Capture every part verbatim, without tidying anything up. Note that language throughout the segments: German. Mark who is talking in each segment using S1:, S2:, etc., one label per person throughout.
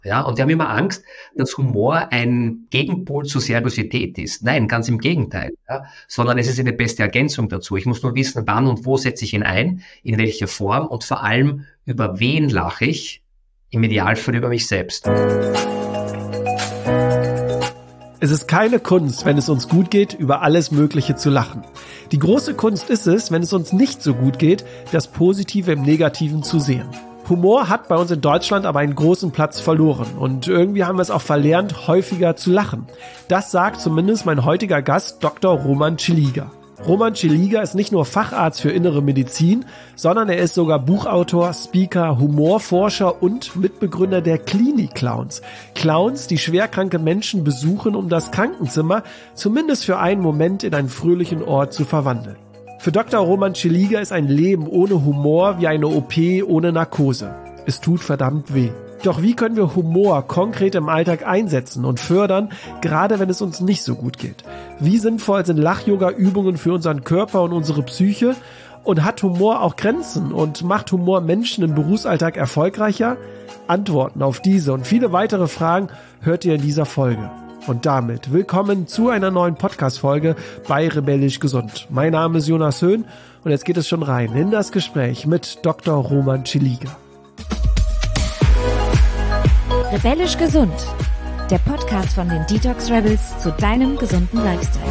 S1: Ja, und die haben immer Angst, dass Humor ein Gegenpol zur Seriosität ist. Nein, ganz im Gegenteil. Ja, sondern es ist eine beste Ergänzung dazu. Ich muss nur wissen, wann und wo setze ich ihn ein, in welcher Form und vor allem, über wen lache ich, im Idealfall über mich selbst.
S2: Es ist keine Kunst, wenn es uns gut geht, über alles Mögliche zu lachen. Die große Kunst ist es, wenn es uns nicht so gut geht, das Positive im Negativen zu sehen. Humor hat bei uns in Deutschland aber einen großen Platz verloren und irgendwie haben wir es auch verlernt, häufiger zu lachen. Das sagt zumindest mein heutiger Gast, Doktor Roman Ciliga. Roman Ciliga ist nicht nur Facharzt für Innere Medizin, sondern er ist sogar Buchautor, Speaker, Humorforscher und Mitbegründer der Klinik-Clowns. Clowns, die schwerkranke Menschen besuchen, um das Krankenzimmer zumindest für einen Moment in einen fröhlichen Ort zu verwandeln. Für Doktor Roman Ciliga ist ein Leben ohne Humor wie eine O P ohne Narkose. Es tut verdammt weh. Doch wie können wir Humor konkret im Alltag einsetzen und fördern, gerade wenn es uns nicht so gut geht? Wie sinnvoll sind Lach-Yoga-Übungen für unseren Körper und unsere Psyche? Und hat Humor auch Grenzen und macht Humor Menschen im Berufsalltag erfolgreicher? Antworten auf diese und viele weitere Fragen hört ihr in dieser Folge. Und damit willkommen zu einer neuen Podcast-Folge bei Rebellisch Gesund. Mein Name ist Jonas Höhn und jetzt geht es schon rein in das Gespräch mit Doktor Roman Ciliga.
S3: Rebellisch Gesund, der Podcast von den Detox Rebels zu deinem gesunden Lifestyle.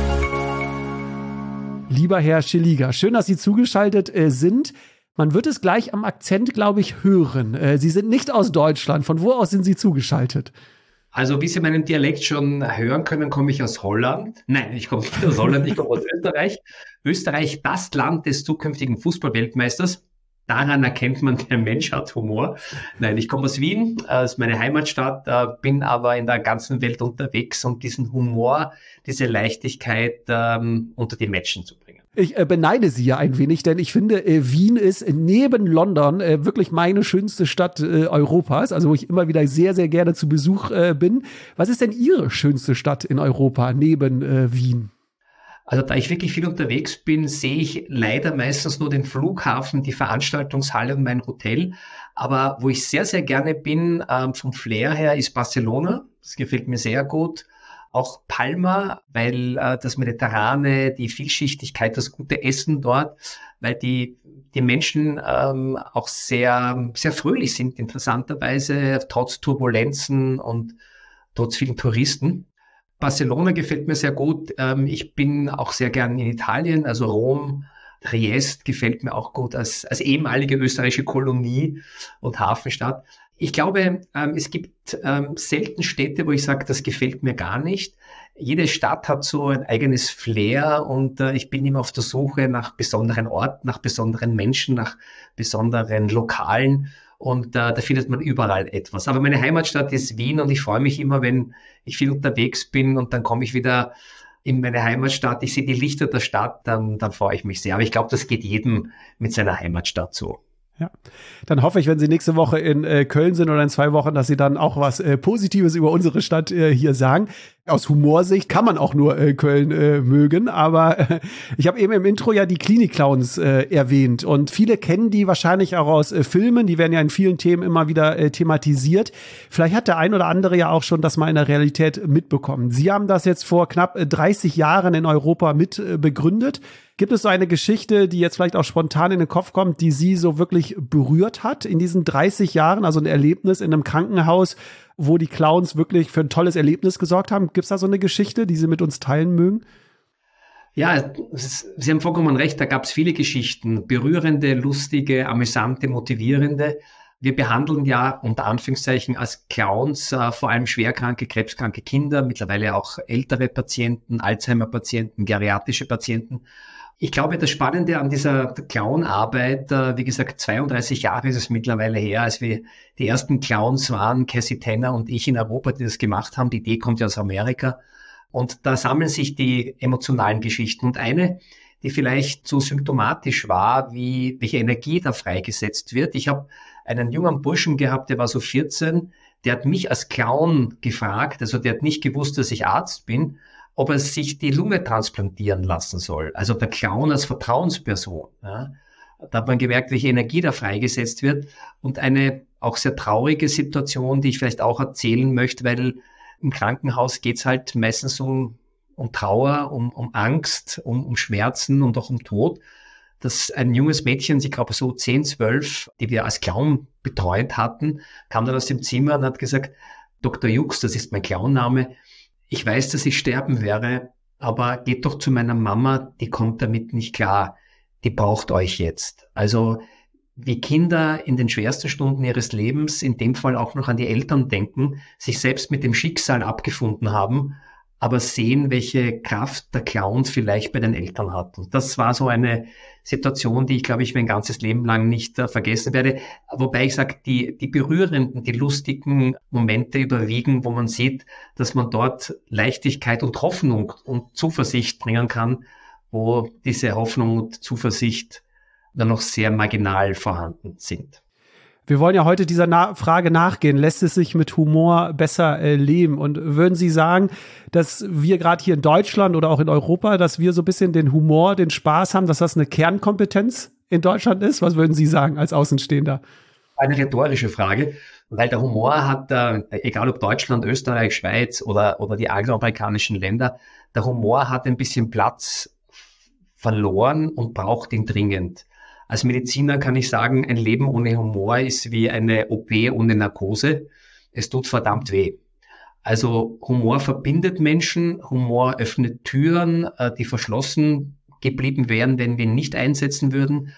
S2: Lieber Herr Ciliga, schön, dass Sie zugeschaltet äh, sind. Man wird es gleich am Akzent, glaube ich, hören. Äh, Sie sind nicht aus Deutschland. Von wo aus sind Sie zugeschaltet?
S1: Also wie Sie meinen Dialekt schon hören können, komme ich aus Holland. Nein, ich komme nicht aus Holland, ich komme aus Österreich. Österreich, das Land des zukünftigen Fußballweltmeisters. Daran erkennt man, der Mensch hat Humor. Nein, ich komme aus Wien, das ist meine Heimatstadt, bin aber in der ganzen Welt unterwegs, um diesen Humor, diese Leichtigkeit ähm, unter die Menschen zu bringen.
S2: Ich äh, beneide Sie ja ein wenig, denn ich finde, äh, Wien ist neben London äh, wirklich meine schönste Stadt äh, Europas, also wo ich immer wieder sehr, sehr gerne zu Besuch äh, bin. Was ist denn Ihre schönste Stadt in Europa neben äh, Wien?
S1: Also da ich wirklich viel unterwegs bin, sehe ich leider meistens nur den Flughafen, die Veranstaltungshalle und mein Hotel. Aber wo ich sehr, sehr gerne bin, ähm, vom Flair her, ist Barcelona. Das gefällt mir sehr gut. Auch Palma, weil äh, das Mediterrane, die Vielschichtigkeit, das gute Essen dort, weil die die Menschen ähm, auch sehr sehr fröhlich sind, interessanterweise, trotz Turbulenzen und trotz vielen Touristen. Barcelona gefällt mir sehr gut. Ähm, ich bin auch sehr gern in Italien, also Rom, Triest gefällt mir auch gut als als ehemalige österreichische Kolonie und Hafenstadt. Ich glaube, ähm, es gibt ähm, selten Städte, wo ich sage, das gefällt mir gar nicht. Jede Stadt hat so ein eigenes Flair und äh, ich bin immer auf der Suche nach besonderen Orten, nach besonderen Menschen, nach besonderen Lokalen und äh, da findet man überall etwas. Aber meine Heimatstadt ist Wien und ich freue mich immer, wenn ich viel unterwegs bin und dann komme ich wieder in meine Heimatstadt. Ich sehe die Lichter der Stadt, dann, dann freue ich mich sehr. Aber ich glaube, das geht jedem mit seiner Heimatstadt so.
S2: Ja, dann hoffe ich, wenn Sie nächste Woche in äh, Köln sind oder in zwei Wochen, dass Sie dann auch was äh, Positives über unsere Stadt äh, hier sagen. Aus Humorsicht kann man auch nur äh, Köln äh, mögen, aber äh, ich habe eben im Intro ja die Klinik-Clowns äh, erwähnt und viele kennen die wahrscheinlich auch aus äh, Filmen, die werden ja in vielen Themen immer wieder äh, thematisiert. Vielleicht hat der ein oder andere ja auch schon das mal in der Realität mitbekommen. Sie haben das jetzt vor knapp äh, dreißig Jahren in Europa mit äh, begründet. Gibt es so eine Geschichte, die jetzt vielleicht auch spontan in den Kopf kommt, die Sie so wirklich berührt hat in diesen dreißig Jahren? Also ein Erlebnis in einem Krankenhaus, wo die Clowns wirklich für ein tolles Erlebnis gesorgt haben. Gibt es da so eine Geschichte, die Sie mit uns teilen mögen?
S1: Ja, Sie haben vollkommen recht, da gab es viele Geschichten. Berührende, lustige, amüsante, motivierende. Wir behandeln ja unter Anführungszeichen als Clowns äh, vor allem schwerkranke, krebskranke Kinder, mittlerweile auch ältere Patienten, Alzheimer-Patienten, geriatrische Patienten. Ich glaube, das Spannende an dieser Clown-Arbeit, äh, wie gesagt, zweiunddreißig Jahre ist es mittlerweile her, als wir die ersten Clowns waren, Cassie Tenner und ich in Europa, die das gemacht haben. Die Idee kommt ja aus Amerika. Und da sammeln sich die emotionalen Geschichten. Und eine, die vielleicht so symptomatisch war, wie welche Energie da freigesetzt wird. Ich habe einen jungen Burschen gehabt, der war so vierzehn, der hat mich als Clown gefragt, also der hat nicht gewusst, dass ich Arzt bin, ob er sich die Lunge transplantieren lassen soll. Also der Clown als Vertrauensperson. Ja. Da hat man gemerkt, welche Energie da freigesetzt wird. Und eine auch sehr traurige Situation, die ich vielleicht auch erzählen möchte, weil im Krankenhaus geht's halt meistens um, um Trauer, um, um Angst, um, um Schmerzen und auch um Tod. Dass ein junges Mädchen, ich glaube so zehn, zwölf, die wir als Clown betreut hatten, kam dann aus dem Zimmer und hat gesagt, Doktor Jux, das ist mein Clownname, ich weiß, dass ich sterben werde, aber geht doch zu meiner Mama, die kommt damit nicht klar, die braucht euch jetzt. Also wie Kinder in den schwersten Stunden ihres Lebens, in dem Fall auch noch an die Eltern denken, sich selbst mit dem Schicksal abgefunden haben, aber sehen, welche Kraft der Clown vielleicht bei den Eltern hat. Und das war so eine Situation, die ich, glaube ich, mein ganzes Leben lang nicht äh, vergessen werde. Wobei ich sage, die, die berührenden, die lustigen Momente überwiegen, wo man sieht, dass man dort Leichtigkeit und Hoffnung und Zuversicht bringen kann, wo diese Hoffnung und Zuversicht dann noch sehr marginal vorhanden sind.
S2: Wir wollen ja heute dieser Na- Frage nachgehen, lässt es sich mit Humor besser äh, leben? Und würden Sie sagen, dass wir gerade hier in Deutschland oder auch in Europa, dass wir so ein bisschen den Humor, den Spaß haben, dass das eine Kernkompetenz in Deutschland ist? Was würden Sie sagen als Außenstehender?
S1: Eine rhetorische Frage, weil der Humor hat, äh, egal ob Deutschland, Österreich, Schweiz oder, oder die angloamerikanischen Länder, der Humor hat ein bisschen Platz verloren und braucht ihn dringend. Als Mediziner kann ich sagen, ein Leben ohne Humor ist wie eine O P ohne Narkose. Es tut verdammt weh. Also Humor verbindet Menschen, Humor öffnet Türen, die verschlossen geblieben wären, wenn wir ihn nicht einsetzen würden.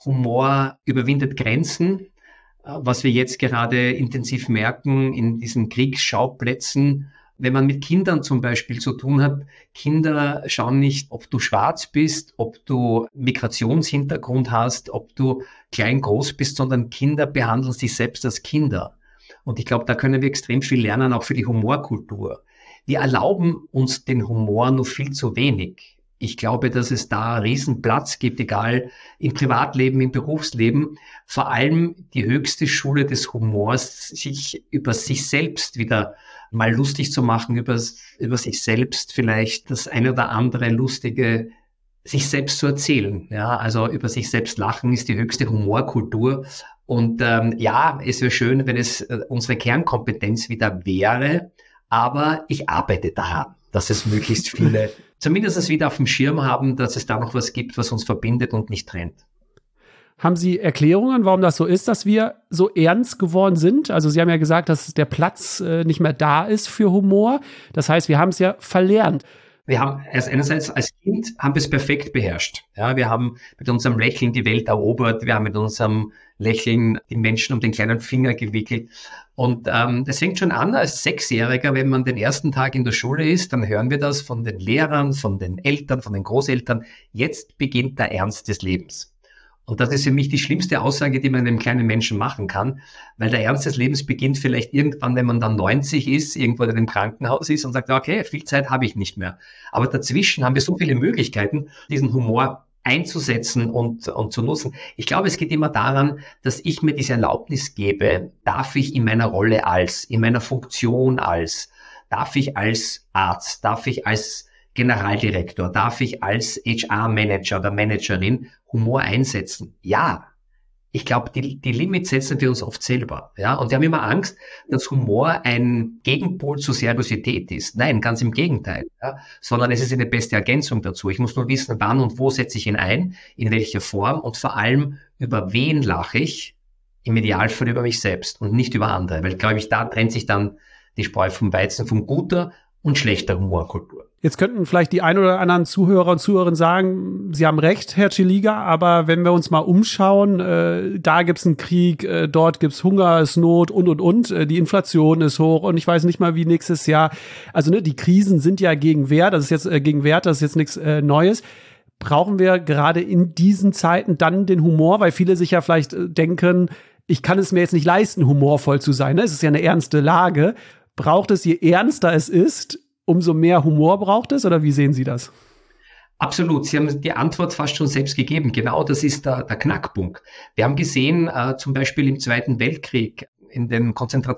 S1: Humor überwindet Grenzen, was wir jetzt gerade intensiv merken in diesen Kriegsschauplätzen. Wenn man mit Kindern zum Beispiel zu tun hat, Kinder schauen nicht, ob du schwarz bist, ob du Migrationshintergrund hast, ob du klein, groß bist, sondern Kinder behandeln sich selbst als Kinder. Und ich glaube, da können wir extrem viel lernen, auch für die Humorkultur. Wir erlauben uns den Humor nur viel zu wenig. Ich glaube, dass es da einen riesen Platz gibt, egal im Privatleben, im Berufsleben. Vor allem die höchste Schule des Humors, sich über sich selbst wieder mal lustig zu machen, über, über sich selbst vielleicht das eine oder andere Lustige sich selbst zu erzählen. Ja, also über sich selbst lachen ist die höchste Humorkultur. Und ähm, ja, es wäre schön, wenn es äh, unsere Kernkompetenz wieder wäre, aber ich arbeite daran, dass es möglichst viele zumindest wieder auf dem Schirm haben, dass es da noch was gibt, was uns verbindet und nicht trennt.
S2: Haben Sie Erklärungen, warum das so ist, dass wir so ernst geworden sind? Also Sie haben ja gesagt, dass der Platz äh, nicht mehr da ist für Humor. Das heißt, wir haben es ja verlernt.
S1: Wir haben erst einerseits als Kind haben wir es perfekt beherrscht. Ja, wir haben mit unserem Lächeln die Welt erobert. Wir haben mit unserem Lächeln die Menschen um den kleinen Finger gewickelt. Und ähm, das fängt schon an als Sechsjähriger, wenn man den ersten Tag in der Schule ist, dann hören wir das von den Lehrern, von den Eltern, von den Großeltern. Jetzt beginnt der Ernst des Lebens. Und das ist für mich die schlimmste Aussage, die man einem kleinen Menschen machen kann, weil der Ernst des Lebens beginnt vielleicht irgendwann, wenn man dann neunzig ist, irgendwo in einem Krankenhaus ist und sagt, okay, viel Zeit habe ich nicht mehr. Aber dazwischen haben wir so viele Möglichkeiten, diesen Humor einzusetzen und, und zu nutzen. Ich glaube, es geht immer daran, dass ich mir diese Erlaubnis gebe, darf ich in meiner Rolle als, in meiner Funktion als, darf ich als Arzt, darf ich als Generaldirektor, darf ich als H R-Manager oder Managerin Humor einsetzen? Ja. Ich glaube, die, die Limits setzen wir uns oft selber. Ja, und wir haben immer Angst, dass Humor ein Gegenpol zur Seriosität ist. Nein, ganz im Gegenteil. Ja, sondern es ist eine beste Ergänzung dazu. Ich muss nur wissen, wann und wo setze ich ihn ein, in welcher Form und vor allem, über wen lache ich, im Idealfall über mich selbst und nicht über andere. Weil, glaube ich, da trennt sich dann die Spreu vom Weizen, von guter und schlechter Humorkultur.
S2: Jetzt könnten vielleicht die ein oder anderen Zuhörer und Zuhörerinnen sagen, Sie haben recht, Herr Chiliga, aber wenn wir uns mal umschauen, äh, da gibt's einen Krieg, äh, dort gibt's Hungersnot und, und, und. Äh, die Inflation ist hoch und ich weiß nicht mal, wie nächstes Jahr. Also ne, die Krisen sind ja gegenwärtig, das ist jetzt äh, gegenwärtig, das ist jetzt nichts äh, Neues. Brauchen wir gerade in diesen Zeiten dann den Humor, weil viele sich ja vielleicht äh, denken, ich kann es mir jetzt nicht leisten, humorvoll zu sein. Ne? Es ist ja eine ernste Lage. Braucht es, je ernster es ist, umso mehr Humor braucht es, oder wie sehen Sie das?
S1: Absolut. Sie haben die Antwort fast schon selbst gegeben. Genau das ist der, der Knackpunkt. Wir haben gesehen, äh, zum Beispiel im Zweiten Weltkrieg, in den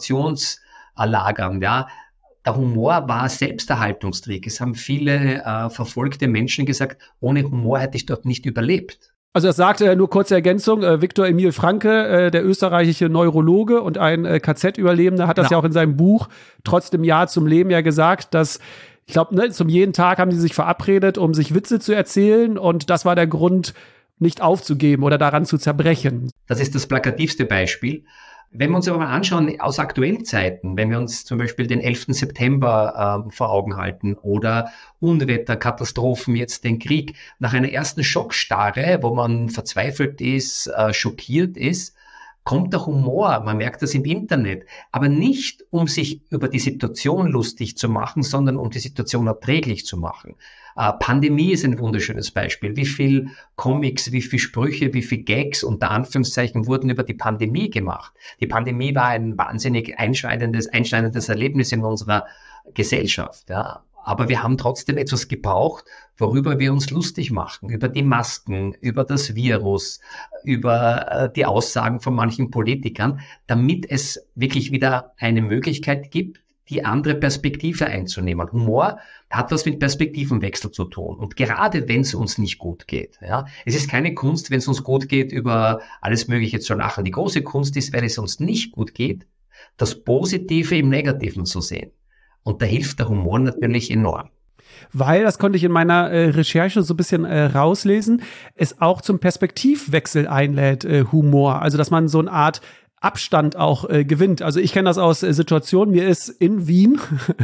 S1: Konzentrationslagern, ja, der Humor war Selbsterhaltungstrieb. Es haben viele äh, verfolgte Menschen gesagt, ohne Humor hätte ich dort nicht überlebt.
S2: Also das sagte nur kurze Ergänzung, äh, Viktor Emil Frankl, äh, der österreichische Neurologe und ein äh, K Z-Überlebender, hat das ja. ja auch in seinem Buch Trotzdem Ja zum Leben ja gesagt, dass, ich glaube, ne, zum jeden Tag haben sie sich verabredet, um sich Witze zu erzählen, und das war der Grund, nicht aufzugeben oder daran zu zerbrechen.
S1: Das ist das plakativste Beispiel. Wenn wir uns aber mal anschauen, aus aktuellen Zeiten, wenn wir uns zum Beispiel den elften September äh, vor Augen halten oder Unwetter, Katastrophen, jetzt den Krieg, nach einer ersten Schockstarre, wo man verzweifelt ist, äh, schockiert ist, kommt der Humor, man merkt das im Internet, aber nicht, um sich über die Situation lustig zu machen, sondern um die Situation erträglich zu machen. Äh, Pandemie ist ein wunderschönes Beispiel. Wie viel Comics, wie viel Sprüche, wie viel Gags unter Anführungszeichen wurden über die Pandemie gemacht. Die Pandemie war ein wahnsinnig einschneidendes, einschneidendes Erlebnis in unserer Gesellschaft, ja. Aber wir haben trotzdem etwas gebraucht, worüber wir uns lustig machen, über die Masken, über das Virus, über äh, die Aussagen von manchen Politikern, damit es wirklich wieder eine Möglichkeit gibt, die andere Perspektive einzunehmen. Humor hat was mit Perspektivenwechsel zu tun. Und gerade wenn es uns nicht gut geht, ja, es ist keine Kunst, wenn es uns gut geht, über alles Mögliche zu lachen. Die große Kunst ist, wenn es uns nicht gut geht, das Positive im Negativen zu sehen. Und da hilft der Humor natürlich enorm.
S2: Weil, das konnte ich in meiner äh, Recherche so ein bisschen äh, rauslesen, es auch zum Perspektivwechsel einlädt, äh, Humor. Also, dass man so eine Art Abstand auch äh, gewinnt. Also ich kenne das aus äh, Situationen, mir ist in Wien,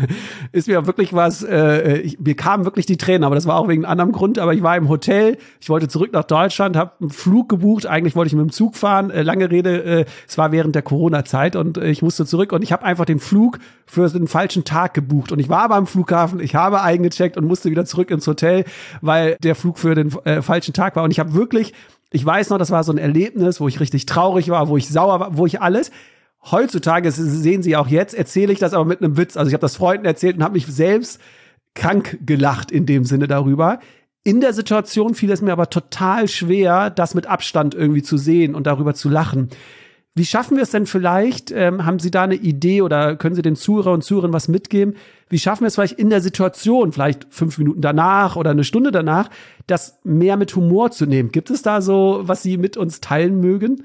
S2: ist mir wirklich was, äh, ich, mir kamen wirklich die Tränen, aber das war auch wegen einem anderen Grund, aber ich war im Hotel, ich wollte zurück nach Deutschland, habe einen Flug gebucht, eigentlich wollte ich mit dem Zug fahren, äh, lange Rede, äh, es war während der Corona-Zeit und äh, ich musste zurück und ich habe einfach den Flug für den falschen Tag gebucht und ich war aber am Flughafen, ich habe eingecheckt und musste wieder zurück ins Hotel, weil der Flug für den äh, falschen Tag war und ich habe wirklich Ich weiß noch, das war so ein Erlebnis, wo ich richtig traurig war, wo ich sauer war, wo ich alles. Heutzutage, das sehen Sie auch jetzt, erzähle ich das aber mit einem Witz. Also ich habe das Freunden erzählt und habe mich selbst krank gelacht in dem Sinne darüber. In der Situation fiel es mir aber total schwer, das mit Abstand irgendwie zu sehen und darüber zu lachen. Wie schaffen wir es denn vielleicht, ähm, haben Sie da eine Idee oder können Sie den Zuhörer und Zuhörern was mitgeben? Wie schaffen wir es vielleicht in der Situation, vielleicht fünf Minuten danach oder eine Stunde danach, das mehr mit Humor zu nehmen? Gibt es da so, was Sie mit uns teilen mögen?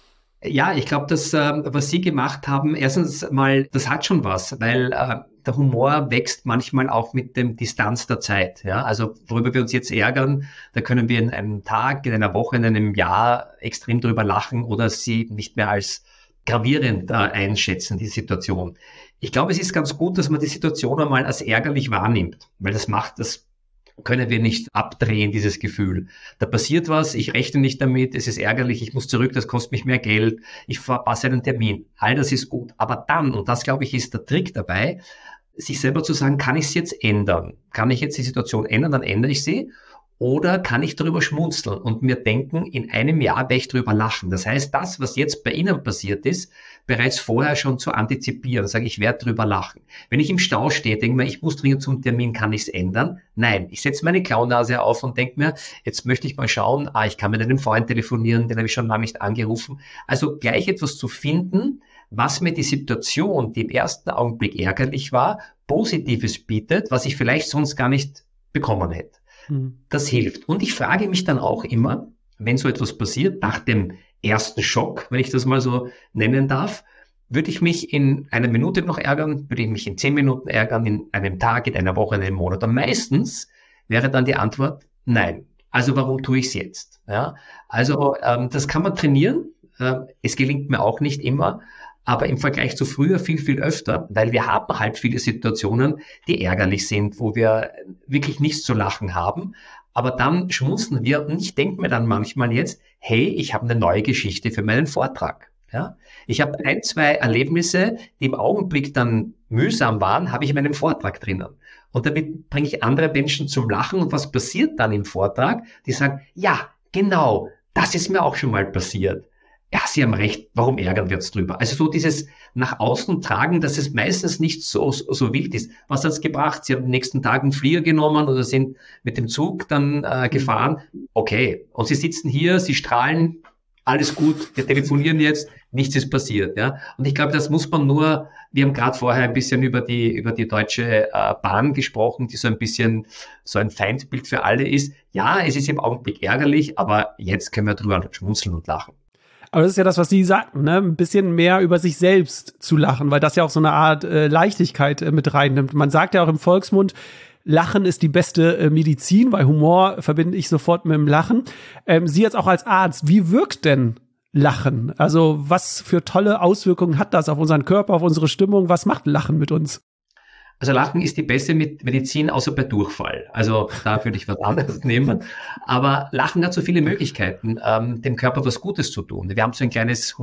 S1: Ja, ich glaube, das, äh, was Sie gemacht haben, erstens mal, das hat schon was, weil äh, der Humor wächst manchmal auch mit dem Distanz der Zeit. Ja, also worüber wir uns jetzt ärgern, da können wir in einem Tag, in einer Woche, in einem Jahr extrem drüber lachen oder sie nicht mehr als gravierend äh, einschätzen, die Situation. Ich glaube, es ist ganz gut, dass man die Situation einmal als ärgerlich wahrnimmt, weil das macht das können wir nicht abdrehen, dieses Gefühl. Da passiert was, ich rechne nicht damit, es ist ärgerlich, ich muss zurück, das kostet mich mehr Geld, ich verpasse einen Termin. All das ist gut. Aber dann, und das glaube ich ist der Trick dabei, sich selber zu sagen, kann ich es jetzt ändern? Kann ich jetzt die Situation ändern, dann ändere ich sie. Oder kann ich darüber schmunzeln und mir denken, in einem Jahr werde ich darüber lachen. Das heißt, das, was jetzt bei Ihnen passiert ist, bereits vorher schon zu antizipieren. Sage ich, werde darüber lachen. Wenn ich im Stau stehe, denke mir, ich muss dringend zum Termin, kann ich es ändern? Nein, ich setze meine Klaunase auf und denke mir, jetzt möchte ich mal schauen, ah, ich kann mit einem Freund telefonieren, den habe ich schon lange nicht angerufen. Also gleich etwas zu finden, was mir die Situation, die im ersten Augenblick ärgerlich war, Positives bietet, was ich vielleicht sonst gar nicht bekommen hätte. Das hilft. Und ich frage mich dann auch immer, wenn so etwas passiert, nach dem ersten Schock, wenn ich das mal so nennen darf, würde ich mich in einer Minute noch ärgern, würde ich mich in zehn Minuten ärgern, in einem Tag, in einer Woche, in einem Monat. Und meistens wäre dann die Antwort, nein. Also warum tue ich es jetzt? Ja, also ähm, das kann man trainieren. Äh, es gelingt mir auch nicht immer. Aber im Vergleich zu früher viel, viel öfter, weil wir haben halt viele Situationen, die ärgerlich sind, wo wir wirklich nichts zu lachen haben. Aber dann schmunzeln wir und ich denke mir dann manchmal jetzt, hey, ich habe eine neue Geschichte für meinen Vortrag. Ja? Ich habe ein, zwei Erlebnisse, die im Augenblick dann mühsam waren, habe ich in meinem Vortrag drinnen. Und damit bringe ich andere Menschen zum Lachen. Und was passiert dann im Vortrag? Die sagen, ja, genau, das ist mir auch schon mal passiert. Ja, Sie haben recht, warum ärgern wir uns drüber? Also so dieses nach außen tragen, dass es meistens nicht so, so wild ist. Was hat's gebracht? Sie haben am nächsten Tag einen Flieger genommen oder sind mit dem Zug dann äh, gefahren. Okay, und Sie sitzen hier, Sie strahlen, alles gut, wir telefonieren jetzt. nichts ist passiert. Ja? Und ich glaube, das muss man nur, wir haben gerade vorher ein bisschen über die über die Deutsche äh, Bahn gesprochen, die so ein bisschen so ein Feindbild für alle ist. Ja, es ist im Augenblick ärgerlich, aber jetzt können wir drüber schmunzeln und lachen.
S2: Aber das ist ja das, was Sie sagten, ne? Ein bisschen mehr über sich selbst zu lachen, weil das ja auch so eine Art äh, Leichtigkeit äh, mit reinnimmt. Man sagt ja auch im Volksmund, Lachen ist die beste äh, Medizin, weil Humor verbinde ich sofort mit dem Lachen. Ähm, Sie jetzt auch als Arzt, wie wirkt denn Lachen? Also was für tolle Auswirkungen hat das auf unseren Körper, auf unsere Stimmung? Was macht Lachen mit uns?
S1: Also Lachen ist die beste Medizin, außer bei Durchfall. Also da würde ich was anderes nehmen. Aber Lachen hat so viele Möglichkeiten, ähm, dem Körper was Gutes zu tun. Wir haben so ein kleines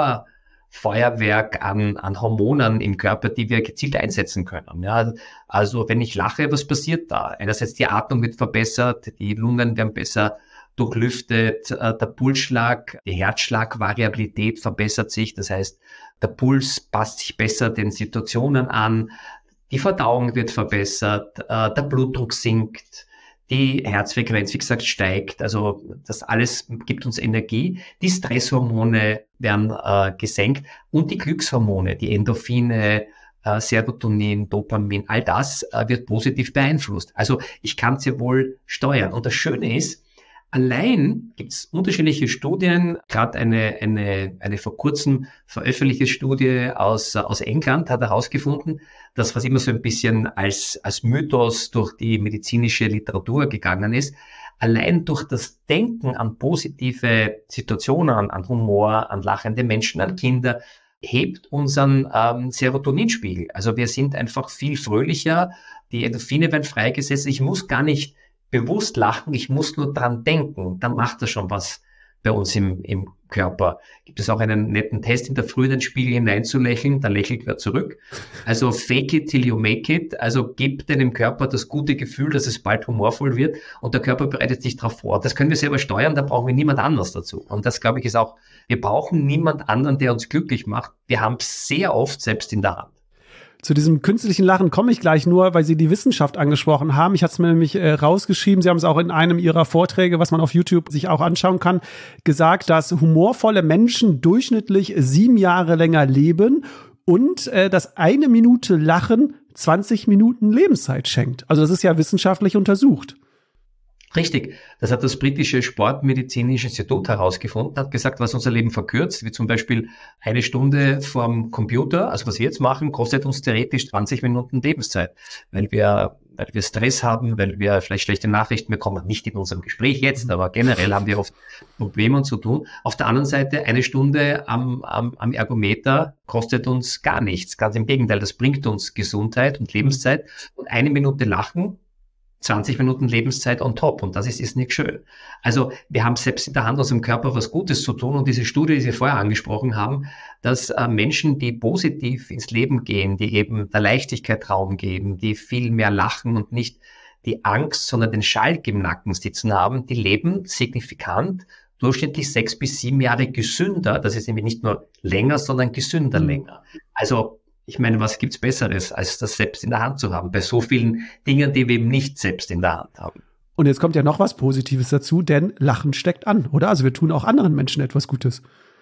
S1: Humorfeuerwerk an, an Hormonen im Körper, die wir gezielt einsetzen können. Ja, also wenn ich lache, was passiert da? Einerseits die Atmung wird verbessert, die Lungen werden besser durchlüftet, äh, der Pulsschlag, die Herzschlagvariabilität verbessert sich. Das heißt, der Puls passt sich besser den Situationen an. Die Verdauung wird verbessert, äh, der Blutdruck sinkt, die Herzfrequenz, wie gesagt, steigt. Also das alles gibt uns Energie. Die Stresshormone werden äh, gesenkt und die Glückshormone, die Endorphine, äh, Serotonin, Dopamin, all das äh, wird positiv beeinflusst. Also ich kann es ja wohl steuern. Und das Schöne ist, allein gibt es unterschiedliche Studien, gerade eine, eine, eine vor kurzem veröffentlichte Studie aus, aus England hat herausgefunden, dass was immer so ein bisschen als, als Mythos durch die medizinische Literatur gegangen ist, allein durch das Denken an positive Situationen, an Humor, an lachende Menschen, an Kinder, hebt unseren ähm, Serotoninspiegel. Also wir sind einfach viel fröhlicher, die Endorphine werden freigesetzt. Ich muss gar nicht bewusst lachen, ich muss nur dran denken, dann macht das schon was bei uns im, im Körper. Gibt es auch einen netten Test, in der Früh in den Spiegel hineinzulächeln, dann lächelt wer zurück. Also fake it till you make it, also gib deinem Körper das gute Gefühl, dass es bald humorvoll wird und der Körper bereitet sich darauf vor. Das können wir selber steuern, da brauchen wir niemand anderes dazu. Und das, glaube ich, ist auch, wir brauchen niemand anderen, der uns glücklich macht. Wir haben es sehr oft selbst in der Hand.
S2: Zu diesem künstlichen Lachen komme ich gleich nur, weil Sie die Wissenschaft angesprochen haben. Ich hatte es mir nämlich äh, rausgeschrieben. Sie haben es auch in einem Ihrer Vorträge, was man auf YouTube sich auch anschauen kann, gesagt, dass humorvolle Menschen durchschnittlich sieben Jahre länger leben und äh, dass eine Minute Lachen zwanzig Minuten Lebenszeit schenkt. Also das ist ja wissenschaftlich untersucht.
S1: Richtig. Das hat das britische Sportmedizinische Institut herausgefunden, hat gesagt, was unser Leben verkürzt, wie zum Beispiel eine Stunde vorm Computer, also was wir jetzt machen, kostet uns theoretisch zwanzig Minuten Lebenszeit, weil wir, weil wir Stress haben, weil wir vielleicht schlechte Nachrichten bekommen, nicht in unserem Gespräch jetzt, aber generell haben wir oft Probleme zu tun. Auf der anderen Seite, eine Stunde am, am, am Ergometer kostet uns gar nichts. Ganz im Gegenteil, das bringt uns Gesundheit und Lebenszeit und eine Minute Lachen, zwanzig Minuten Lebenszeit on top und das ist, ist nicht schön. Also wir haben selbst in der Hand, unserem Körper was Gutes zu tun und diese Studie, die Sie vorher angesprochen haben, dass äh, Menschen, die positiv ins Leben gehen, die eben der Leichtigkeit Raum geben, die viel mehr lachen und nicht die Angst, sondern den Schalk im Nacken sitzen haben, die leben signifikant durchschnittlich sechs bis sieben Jahre gesünder. Das ist nämlich nicht nur länger, sondern gesünder mhm. länger. Also ich meine, was gibt's Besseres, als das selbst in der Hand zu haben, bei so vielen Dingen, die wir eben nicht selbst in der Hand haben.
S2: Und jetzt kommt ja noch was Positives dazu, denn Lachen steckt an, oder? Also wir tun auch anderen Menschen etwas Gutes.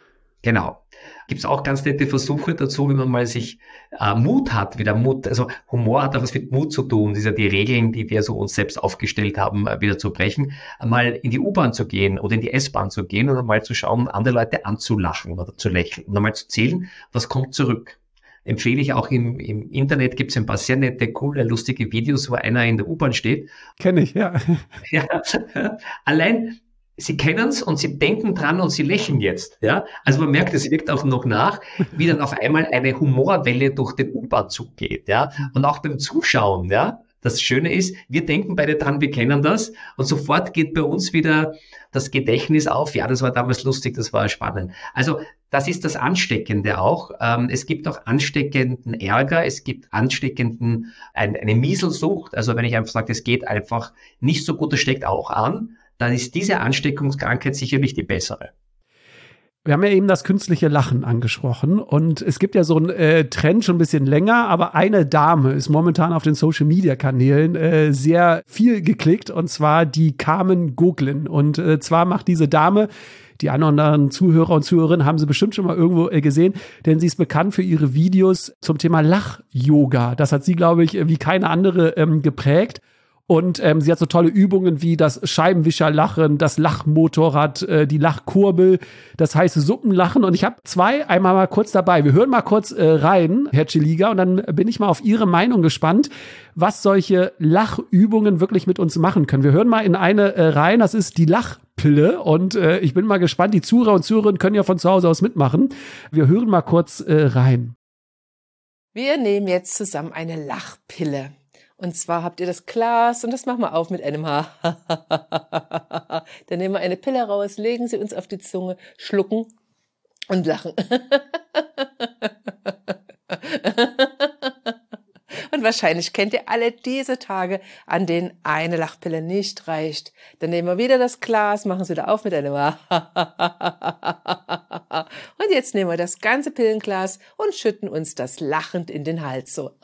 S1: Genau. Gibt's auch ganz nette Versuche dazu, wenn man mal sich äh, Mut hat, wieder Mut, also Humor hat auch was mit Mut zu tun, das ist ja die Regeln, die wir so uns selbst aufgestellt haben, äh, wieder zu brechen, mal in die U-Bahn zu gehen oder in die S-Bahn zu gehen und mal zu schauen, andere Leute anzulachen oder zu lächeln und einmal zu zählen, was kommt zurück. Empfehle ich auch im, im Internet, gibt es ein paar sehr nette, coole, lustige Videos, wo einer in der U-Bahn steht.
S2: Kenne ich, ja.
S1: Ja. Allein, Sie kennen es und Sie denken dran und Sie lächeln jetzt. Ja, also man merkt, es wirkt auch noch nach, wie dann auf einmal eine Humorwelle durch den U-Bahn-Zug geht. Ja, und auch beim Zuschauen. Ja, das Schöne ist, wir denken beide dran, wir kennen das und sofort geht bei uns wieder das Gedächtnis auf. Ja, das war damals lustig, das war spannend. Also das ist das Ansteckende auch. Ähm, es gibt auch ansteckenden Ärger, es gibt ansteckenden, ein, eine Mieselsucht. Also wenn ich einfach sage, es geht einfach nicht so gut, das steckt auch an, dann ist diese Ansteckungskrankheit sicherlich die bessere.
S2: Wir haben ja eben das künstliche Lachen angesprochen und es gibt ja so einen äh, Trend schon ein bisschen länger, aber eine Dame ist momentan auf den Social-Media-Kanälen äh, sehr viel geklickt und zwar die Carmen Goglin. Und äh, zwar macht diese Dame Die anderen Zuhörer und Zuhörerinnen haben sie bestimmt schon mal irgendwo gesehen, denn sie ist bekannt für ihre Videos zum Thema Lach-Yoga. Das hat sie, glaube ich, wie keine andere ähm, geprägt. Und ähm, sie hat so tolle Übungen wie das Scheibenwischerlachen, das Lachmotorrad, äh, die Lachkurbel, das heiße Suppenlachen. Und ich habe zwei einmal mal kurz dabei. Wir hören mal kurz äh, rein, Herr Chiliga, und dann bin ich mal auf Ihre Meinung gespannt, was solche Lachübungen wirklich mit uns machen können. Wir hören mal in eine äh, rein, das ist die Lachpille. Und äh, ich bin mal gespannt, die Zuhörer und Zuhörerinnen können ja von zu Hause aus mitmachen. Wir hören mal kurz äh, rein.
S4: Wir nehmen jetzt zusammen eine Lachpille. Und zwar habt ihr das Glas und das machen wir auf mit einem Haar. Dann nehmen wir eine Pille raus, legen sie uns auf die Zunge, schlucken und lachen. Und wahrscheinlich kennt ihr alle diese Tage, an denen eine Lachpille nicht reicht. Dann nehmen wir wieder das Glas, machen es wieder auf mit einem Haar. Und jetzt nehmen wir das ganze Pillenglas und schütten uns das lachend in den Hals so.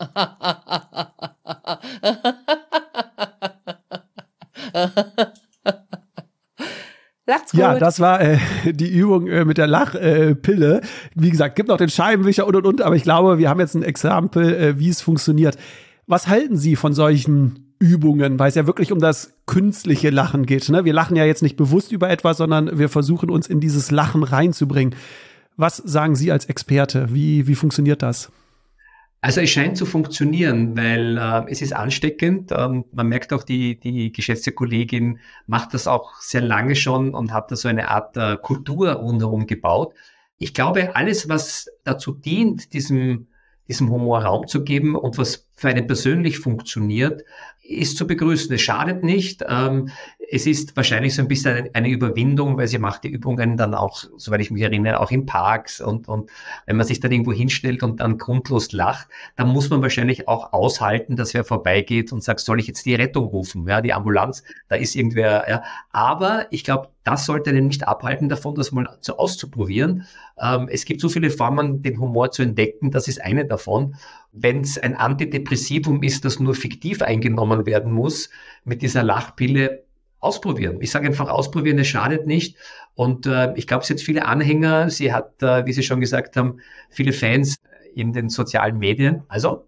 S4: Lacht's gut.
S2: Ja, das war äh, die Übung äh, mit der Lachpille. Äh, Wie gesagt, gibt noch den Scheibenwischer und und und, aber ich glaube, wir haben jetzt ein Exempel, äh, wie es funktioniert. Was halten Sie von solchen Übungen, weil es ja wirklich um das künstliche Lachen geht, ne? Wir lachen ja jetzt nicht bewusst über etwas, sondern wir versuchen uns in dieses Lachen reinzubringen. Was sagen Sie als Experte? Wie, wie funktioniert das?
S1: Also es scheint zu funktionieren, weil äh, es ist ansteckend. Ähm, man merkt auch, die, die geschätzte Kollegin macht das auch sehr lange schon und hat da so eine Art äh, Kultur rundherum gebaut. Ich glaube, alles, was dazu dient, diesem, diesem Humor Raum zu geben und was für einen persönlich funktioniert, ist zu begrüßen. Es schadet nicht. Ähm, es ist wahrscheinlich so ein bisschen eine, eine Überwindung, weil sie macht die Übungen dann auch, soweit ich mich erinnere, auch in Parks und, und wenn man sich dann irgendwo hinstellt und dann grundlos lacht, dann muss man wahrscheinlich auch aushalten, dass wer vorbeigeht und sagt, soll ich jetzt die Rettung rufen, ja, die Ambulanz, da ist irgendwer, ja. Aber ich glaube, das sollte einen nicht abhalten davon, das mal so auszuprobieren. Ähm, es gibt so viele Formen, den Humor zu entdecken, das ist eine davon. Wenn es ein Antidepressivum ist, das nur fiktiv eingenommen werden muss, mit dieser Lachpille ausprobieren. Ich sage einfach ausprobieren, es schadet nicht. Und äh, ich glaube, es hat viele Anhänger. Sie hat, äh, wie Sie schon gesagt haben, viele Fans in den sozialen Medien. Also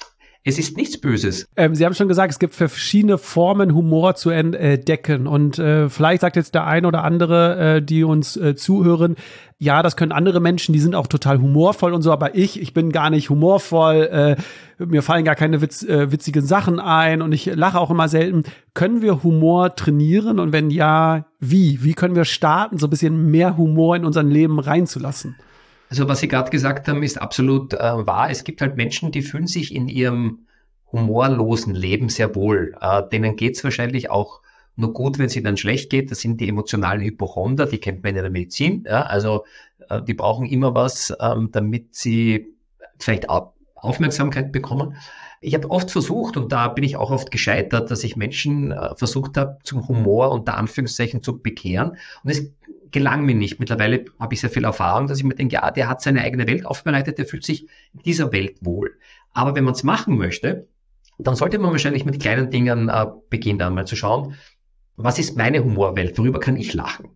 S1: es ist nichts Böses.
S2: Ähm, Sie haben schon gesagt, es gibt verschiedene Formen, Humor zu entdecken. Und äh, vielleicht sagt jetzt der eine oder andere, äh, die uns äh, zuhören, ja, das können andere Menschen, die sind auch total humorvoll und so, aber ich, ich bin gar nicht humorvoll, äh, mir fallen gar keine Witz, äh, witzigen Sachen ein und ich lache auch immer selten. Können wir Humor trainieren und wenn ja, wie? Wie können wir starten, so ein bisschen mehr Humor in unser Leben reinzulassen?
S1: Also was Sie gerade gesagt haben, ist absolut äh, wahr. Es gibt halt Menschen, die fühlen sich in ihrem humorlosen Leben sehr wohl. Äh, denen geht's wahrscheinlich auch nur gut, wenn es ihnen dann schlecht geht. Das sind die emotionalen Hypochonder, die kennt man in der Medizin. Ja? Also äh, die brauchen immer was, ähm, damit sie vielleicht auch Aufmerksamkeit bekommen. Ich habe oft versucht, und da bin ich auch oft gescheitert, dass ich Menschen äh, versucht habe, zum Humor unter Anführungszeichen zu bekehren. Und es gelang mir nicht. Mittlerweile habe ich sehr viel Erfahrung, dass ich mir denke, ja, der hat seine eigene Welt aufbereitet, der fühlt sich in dieser Welt wohl. Aber wenn man es machen möchte, dann sollte man wahrscheinlich mit kleinen Dingen äh, beginnen, dann mal zu schauen, was ist meine Humorwelt, worüber kann ich lachen?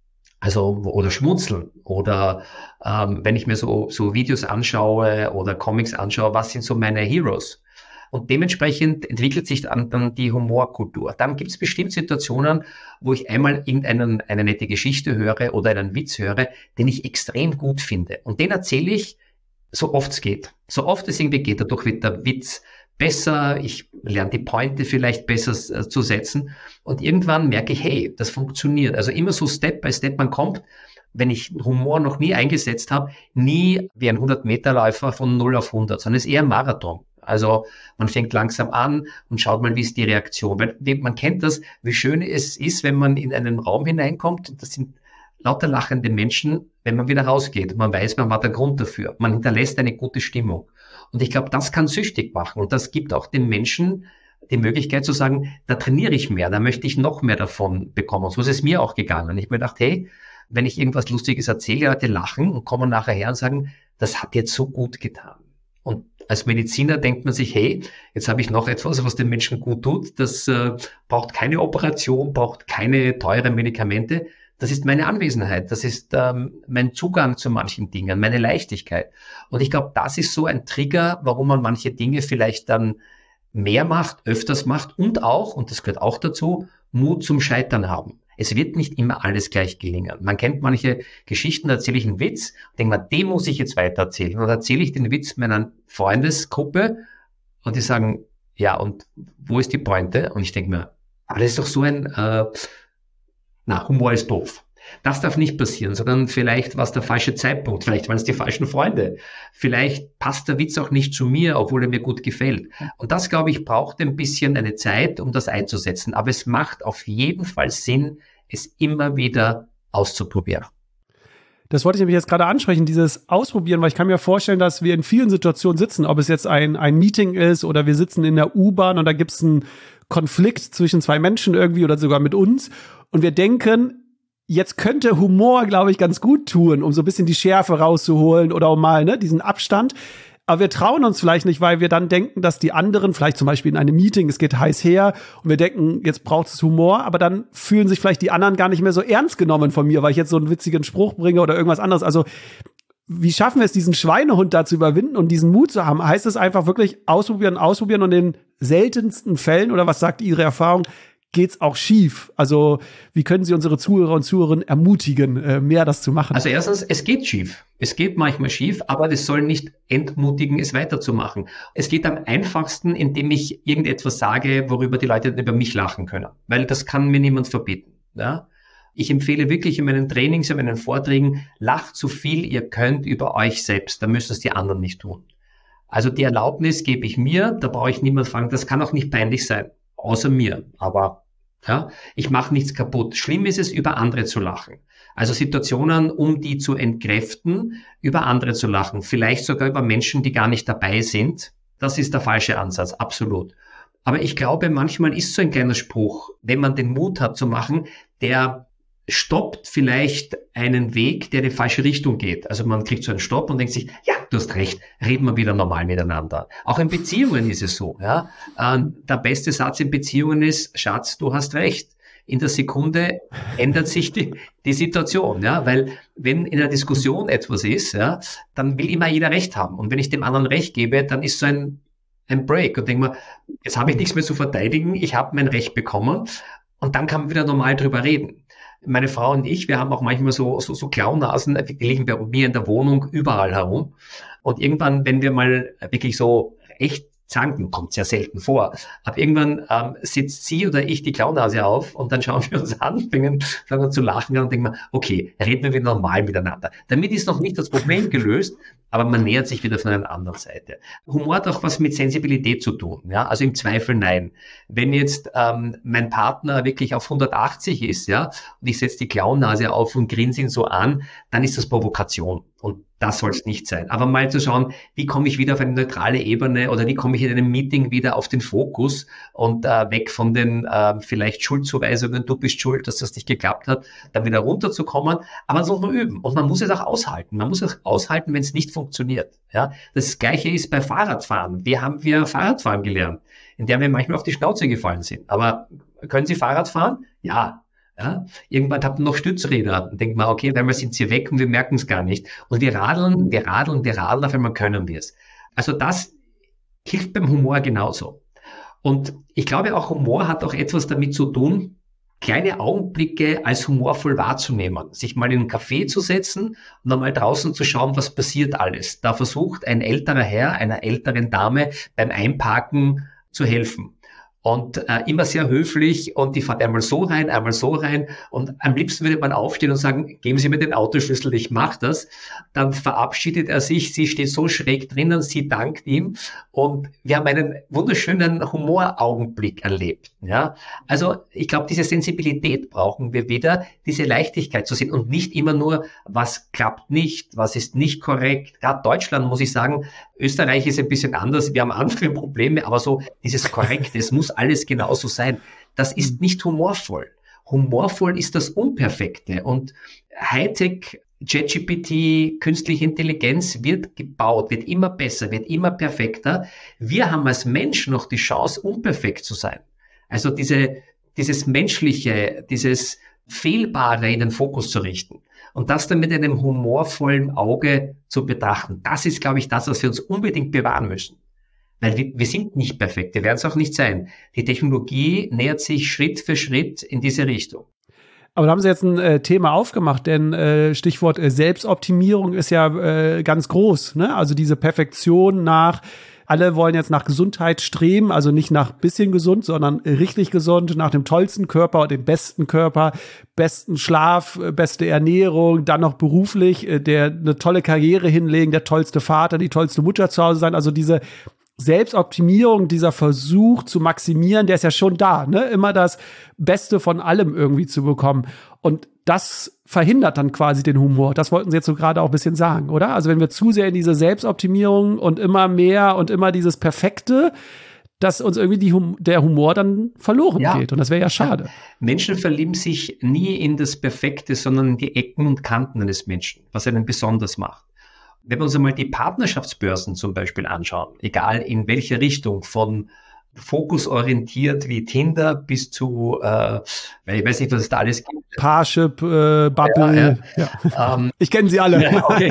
S1: Also, oder schmunzeln. Oder ähm, wenn ich mir so, so Videos anschaue oder Comics anschaue, was sind so meine Heroes? Und dementsprechend entwickelt sich dann, dann die Humorkultur. Dann gibt es bestimmt Situationen, wo ich einmal irgendeine eine nette Geschichte höre oder einen Witz höre, den ich extrem gut finde. Und den erzähle ich, so oft es geht. So oft es irgendwie geht. Dadurch wird der Witz besser, ich lerne die Pointe vielleicht besser äh, zu setzen. Und irgendwann merke ich, hey, das funktioniert. Also immer so Step by Step, man kommt, wenn ich Humor noch nie eingesetzt habe, nie wie ein hundert-Meter-Läufer von null auf hundert, sondern es ist eher ein Marathon. Also man fängt langsam an und schaut mal, wie ist die Reaktion. Weil man kennt das, wie schön es ist, wenn man in einen Raum hineinkommt und das sind lauter lachende Menschen, wenn man wieder rausgeht. Man weiß, man hat einen Grund dafür. Man hinterlässt eine gute Stimmung. Und ich glaube, das kann süchtig machen. Und das gibt auch den Menschen die Möglichkeit zu sagen, da trainiere ich mehr, da möchte ich noch mehr davon bekommen. So ist es mir auch gegangen. Ich habe mir gedacht, hey, wenn ich irgendwas Lustiges erzähle, Leute lachen und kommen nachher her und sagen, das hat jetzt so gut getan. Und als Mediziner denkt man sich, hey, jetzt habe ich noch etwas, was den Menschen gut tut. Das äh, braucht keine Operation, braucht keine teuren Medikamente. Das ist meine Anwesenheit, das ist ähm, mein Zugang zu manchen Dingen, meine Leichtigkeit. Und ich glaube, das ist so ein Trigger, warum man manche Dinge vielleicht dann mehr macht, öfters macht und auch, und das gehört auch dazu, Mut zum Scheitern haben. Es wird nicht immer alles gleich gelingen. Man kennt manche Geschichten, da erzähle ich einen Witz, denke mal, den muss ich jetzt weitererzählen. Und erzähle ich den Witz meiner Freundesgruppe und die sagen, ja, und wo ist die Pointe? Und ich denke mir, aber das ist doch so ein, äh, na, Humor ist doof. Das darf nicht passieren, sondern vielleicht war es der falsche Zeitpunkt, vielleicht waren es die falschen Freunde, vielleicht passt der Witz auch nicht zu mir, obwohl er mir gut gefällt. Und das, glaube ich, braucht ein bisschen eine Zeit, um das einzusetzen. Aber es macht auf jeden Fall Sinn, es immer wieder auszuprobieren.
S2: Das wollte ich nämlich jetzt gerade ansprechen, dieses Ausprobieren, weil ich kann mir vorstellen, dass wir in vielen Situationen sitzen, ob es jetzt ein, ein Meeting ist oder wir sitzen in der U-Bahn und da gibt es einen Konflikt zwischen zwei Menschen irgendwie oder sogar mit uns und wir denken, jetzt könnte Humor, glaube ich, ganz gut tun, um so ein bisschen die Schärfe rauszuholen oder um mal ne, diesen Abstand. Aber wir trauen uns vielleicht nicht, weil wir dann denken, dass die anderen, vielleicht zum Beispiel in einem Meeting, es geht heiß her und wir denken, jetzt braucht es Humor, aber dann fühlen sich vielleicht die anderen gar nicht mehr so ernst genommen von mir, weil ich jetzt so einen witzigen Spruch bringe oder irgendwas anderes. Also wie schaffen wir es, diesen Schweinehund da zu überwinden und diesen Mut zu haben? Heißt es einfach wirklich ausprobieren, ausprobieren und in den seltensten Fällen, oder was sagt Ihre Erfahrung, geht's auch schief? Also wie können Sie unsere Zuhörer und Zuhörerinnen ermutigen, mehr das zu machen?
S1: Also erstens, es geht schief. Es geht manchmal schief, aber das soll nicht entmutigen, es weiterzumachen. Es geht am einfachsten, indem ich irgendetwas sage, worüber die Leute über mich lachen können. Weil das kann mir niemand verbieten. Ja? Ich empfehle wirklich in meinen Trainings, in meinen Vorträgen, lacht so viel ihr könnt über euch selbst. Da müssen es die anderen nicht tun. Also die Erlaubnis gebe ich mir, da brauche ich niemand fragen. Das kann auch nicht peinlich sein. Außer mir, aber ja, ich mache nichts kaputt. Schlimm ist es, über andere zu lachen. Also Situationen, um die zu entkräften, über andere zu lachen. Vielleicht sogar über Menschen, die gar nicht dabei sind. Das ist der falsche Ansatz, absolut. Aber ich glaube, manchmal ist so ein kleiner Spruch, wenn man den Mut hat zu machen, der stoppt vielleicht einen Weg, der in die falsche Richtung geht. Also man kriegt so einen Stopp und denkt sich, ja, du hast recht, reden wir wieder normal miteinander. Auch in Beziehungen ist es so. Ja. Der beste Satz in Beziehungen ist, Schatz, du hast recht. In der Sekunde ändert sich die, die Situation, ja, weil wenn in einer Diskussion etwas ist, ja, dann will immer jeder Recht haben. Und wenn ich dem anderen Recht gebe, dann ist so ein, ein Break und denke mir, jetzt habe ich nichts mehr zu verteidigen, ich habe mein Recht bekommen und dann kann man wieder normal drüber reden. Meine Frau und ich, wir haben auch manchmal so, so, so Klaunasen, die liegen bei mir in der Wohnung überall herum. Und irgendwann, wenn wir mal wirklich so echt zanken, kommt sehr selten vor, aber irgendwann ähm, sitzt sie oder ich die Klaunase auf und dann schauen wir uns an, fangen, fangen zu lachen und denken wir, okay, reden wir wieder normal miteinander. Damit ist noch nicht das Problem gelöst, aber man nähert sich wieder von einer anderen Seite. Humor hat auch was mit Sensibilität zu tun, ja, also im Zweifel nein. Wenn jetzt ähm, mein Partner wirklich auf hundertachtzig ist, ja, und ich setze die Klaunase auf und grinse ihn so an, dann ist das Provokation und das soll es nicht sein. Aber mal zu schauen, wie komme ich wieder auf eine neutrale Ebene oder wie komme ich in einem Meeting wieder auf den Fokus und äh, weg von den äh, vielleicht Schuldzuweisungen, du bist schuld, dass das nicht geklappt hat, dann wieder runterzukommen. Aber das muss man üben und man muss es auch aushalten. Man muss es aushalten, wenn es nicht funktioniert. Ja, das Gleiche ist bei Fahrradfahren. Wie haben wir Fahrradfahren gelernt? In der wir manchmal auf die Schnauze gefallen sind. Aber können Sie Fahrrad fahren? Ja. Ja, irgendwann habt ihr noch Stützräder und denkt mal, okay, dann sind sie weg und wir merken es gar nicht. Und wir radeln, wir radeln, wir radeln, auf einmal können wir es. Also das hilft beim Humor genauso. Und ich glaube auch, Humor hat auch etwas damit zu tun, kleine Augenblicke als humorvoll wahrzunehmen. Sich mal in einen Café zu setzen und dann mal draußen zu schauen, was passiert alles. Da versucht ein älterer Herr einer älteren Dame beim Einparken zu helfen. Und äh, immer sehr höflich und die fährt einmal so rein, einmal so rein und am liebsten würde man aufstehen und sagen, geben Sie mir den Autoschlüssel, ich mache das. Dann verabschiedet er sich, sie steht so schräg drinnen, sie dankt ihm und wir haben einen wunderschönen Humoraugenblick erlebt. Ja, also ich glaube, diese Sensibilität brauchen wir wieder, diese Leichtigkeit zu sehen und nicht immer nur, was klappt nicht, was ist nicht korrekt. Gerade Deutschland, muss ich sagen, Österreich ist ein bisschen anders, wir haben andere Probleme, aber so dieses Korrekte, es muss alles genauso sein. Das ist nicht humorvoll. Humorvoll ist das Unperfekte und Hightech, ChatGPT, künstliche Intelligenz wird gebaut, wird immer besser, wird immer perfekter. Wir haben als Mensch noch die Chance, unperfekt zu sein. Also diese, dieses Menschliche, dieses Fehlbare in den Fokus zu richten und das dann mit einem humorvollen Auge zu betrachten. Das ist, glaube ich, das, was wir uns unbedingt bewahren müssen. Weil wir, wir sind nicht perfekt, wir werden es auch nicht sein. Die Technologie nähert sich Schritt für Schritt in diese Richtung.
S2: Aber da haben Sie jetzt ein äh, Thema aufgemacht, denn äh, Stichwort äh, Selbstoptimierung ist ja äh, ganz groß, ne? Also diese Perfektion nach, alle wollen jetzt nach Gesundheit streben, also nicht nach bisschen gesund, sondern richtig gesund, nach dem tollsten Körper und dem besten Körper, besten Schlaf, beste Ernährung, dann noch beruflich, äh, der eine tolle Karriere hinlegen, der tollste Vater, die tollste Mutter zu Hause sein, also diese Selbstoptimierung, dieser Versuch zu maximieren, der ist ja schon da, ne? Immer das Beste von allem irgendwie zu bekommen. Und das verhindert dann quasi den Humor. Das wollten Sie jetzt so gerade auch ein bisschen sagen, oder? Also wenn wir zu sehr in diese Selbstoptimierung und immer mehr und immer dieses Perfekte, dass uns irgendwie die hum- der Humor dann verloren ja. geht. Und das wäre ja schade. Ja.
S1: Menschen verlieben sich nie in das Perfekte, sondern in die Ecken und Kanten eines Menschen, was einen besonders macht. Wenn wir uns einmal die Partnerschaftsbörsen zum Beispiel anschauen, egal in welche Richtung, von fokusorientiert wie Tinder bis zu, äh, ich weiß nicht, was es da alles gibt.
S2: Parship, äh, Bubble. Ja, ja. Ja. Um, ich kenne sie alle. Ja, okay.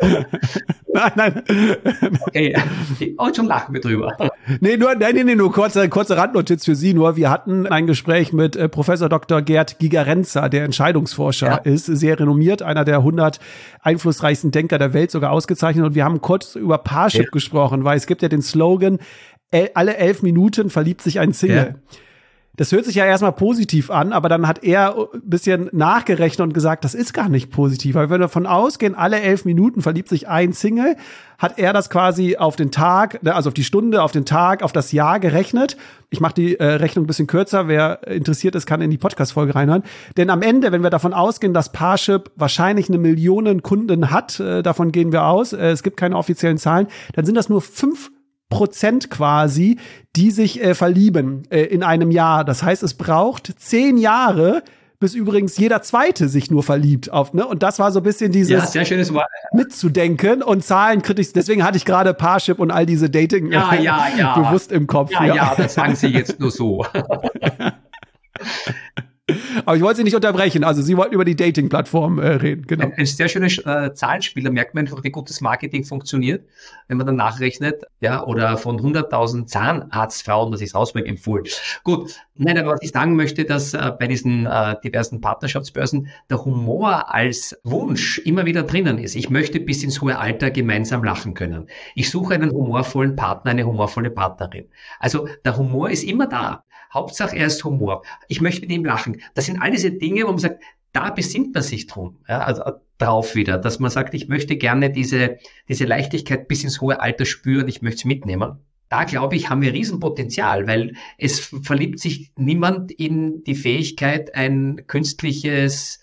S2: nein, nein.
S1: Okay, und schon lachen wir drüber.
S2: Nee, nur, nein, nee, nee, nur kurze, kurze Randnotiz für Sie nur. Wir hatten ein Gespräch mit äh, Professor Doktor Gerd Gigerenzer, der Entscheidungsforscher ja. ist, sehr renommiert, einer der hundert einflussreichsten Denker der Welt, sogar ausgezeichnet. Und wir haben kurz über Parship ja. gesprochen, weil es gibt ja den Slogan, El- alle elf Minuten verliebt sich ein Single. Ja. Das hört sich ja erstmal positiv an, aber dann hat er ein bisschen nachgerechnet und gesagt, das ist gar nicht positiv. Weil wenn wir davon ausgehen, alle elf Minuten verliebt sich ein Single, hat er das quasi auf den Tag, also auf die Stunde, auf den Tag, auf das Jahr gerechnet. Ich mache die äh, Rechnung ein bisschen kürzer. Wer interessiert ist, kann in die Podcast-Folge reinhören. Denn am Ende, wenn wir davon ausgehen, dass Parship wahrscheinlich eine Million Kunden hat, äh, davon gehen wir aus, äh, es gibt keine offiziellen Zahlen, dann sind das nur fünf Prozent quasi, die sich äh, verlieben äh, in einem Jahr. Das heißt, es braucht zehn Jahre, bis übrigens jeder Zweite sich nur verliebt auf, ne? Und das war so ein bisschen dieses
S1: ja, sehr schönes Wort.
S2: Mitzudenken und zahlenkritisch. Deswegen hatte ich gerade Parship und all diese Dating
S1: ja, ja, ja.
S2: bewusst im Kopf.
S1: Ja, ja, ja, das sagen Sie jetzt nur so.
S2: Aber ich wollte Sie nicht unterbrechen. Also Sie wollten über die Dating-Plattform äh, reden. Genau.
S1: Ein, ein sehr schönes äh, Zahlenspiel. Da merkt man einfach, wie gutes Marketing funktioniert, wenn man dann nachrechnet. Ja, oder von hunderttausend Zahnarztfrauen, das ist rausbringt, empfohlen. Gut. Nein, aber was ich sagen möchte, dass äh, bei diesen äh, diversen Partnerschaftsbörsen der Humor als Wunsch immer wieder drinnen ist. Ich möchte bis ins hohe Alter gemeinsam lachen können. Ich suche einen humorvollen Partner, eine humorvolle Partnerin. Also der Humor ist immer da. Hauptsache er ist Humor. Ich möchte mit ihm lachen. Das sind all diese Dinge, wo man sagt, da besinnt man sich drum, ja, also drauf wieder, dass man sagt, ich möchte gerne diese, diese Leichtigkeit bis ins hohe Alter spüren, ich möchte es mitnehmen. Da, glaube ich, haben wir Riesenpotenzial, weil es verliebt sich niemand in die Fähigkeit, ein künstliches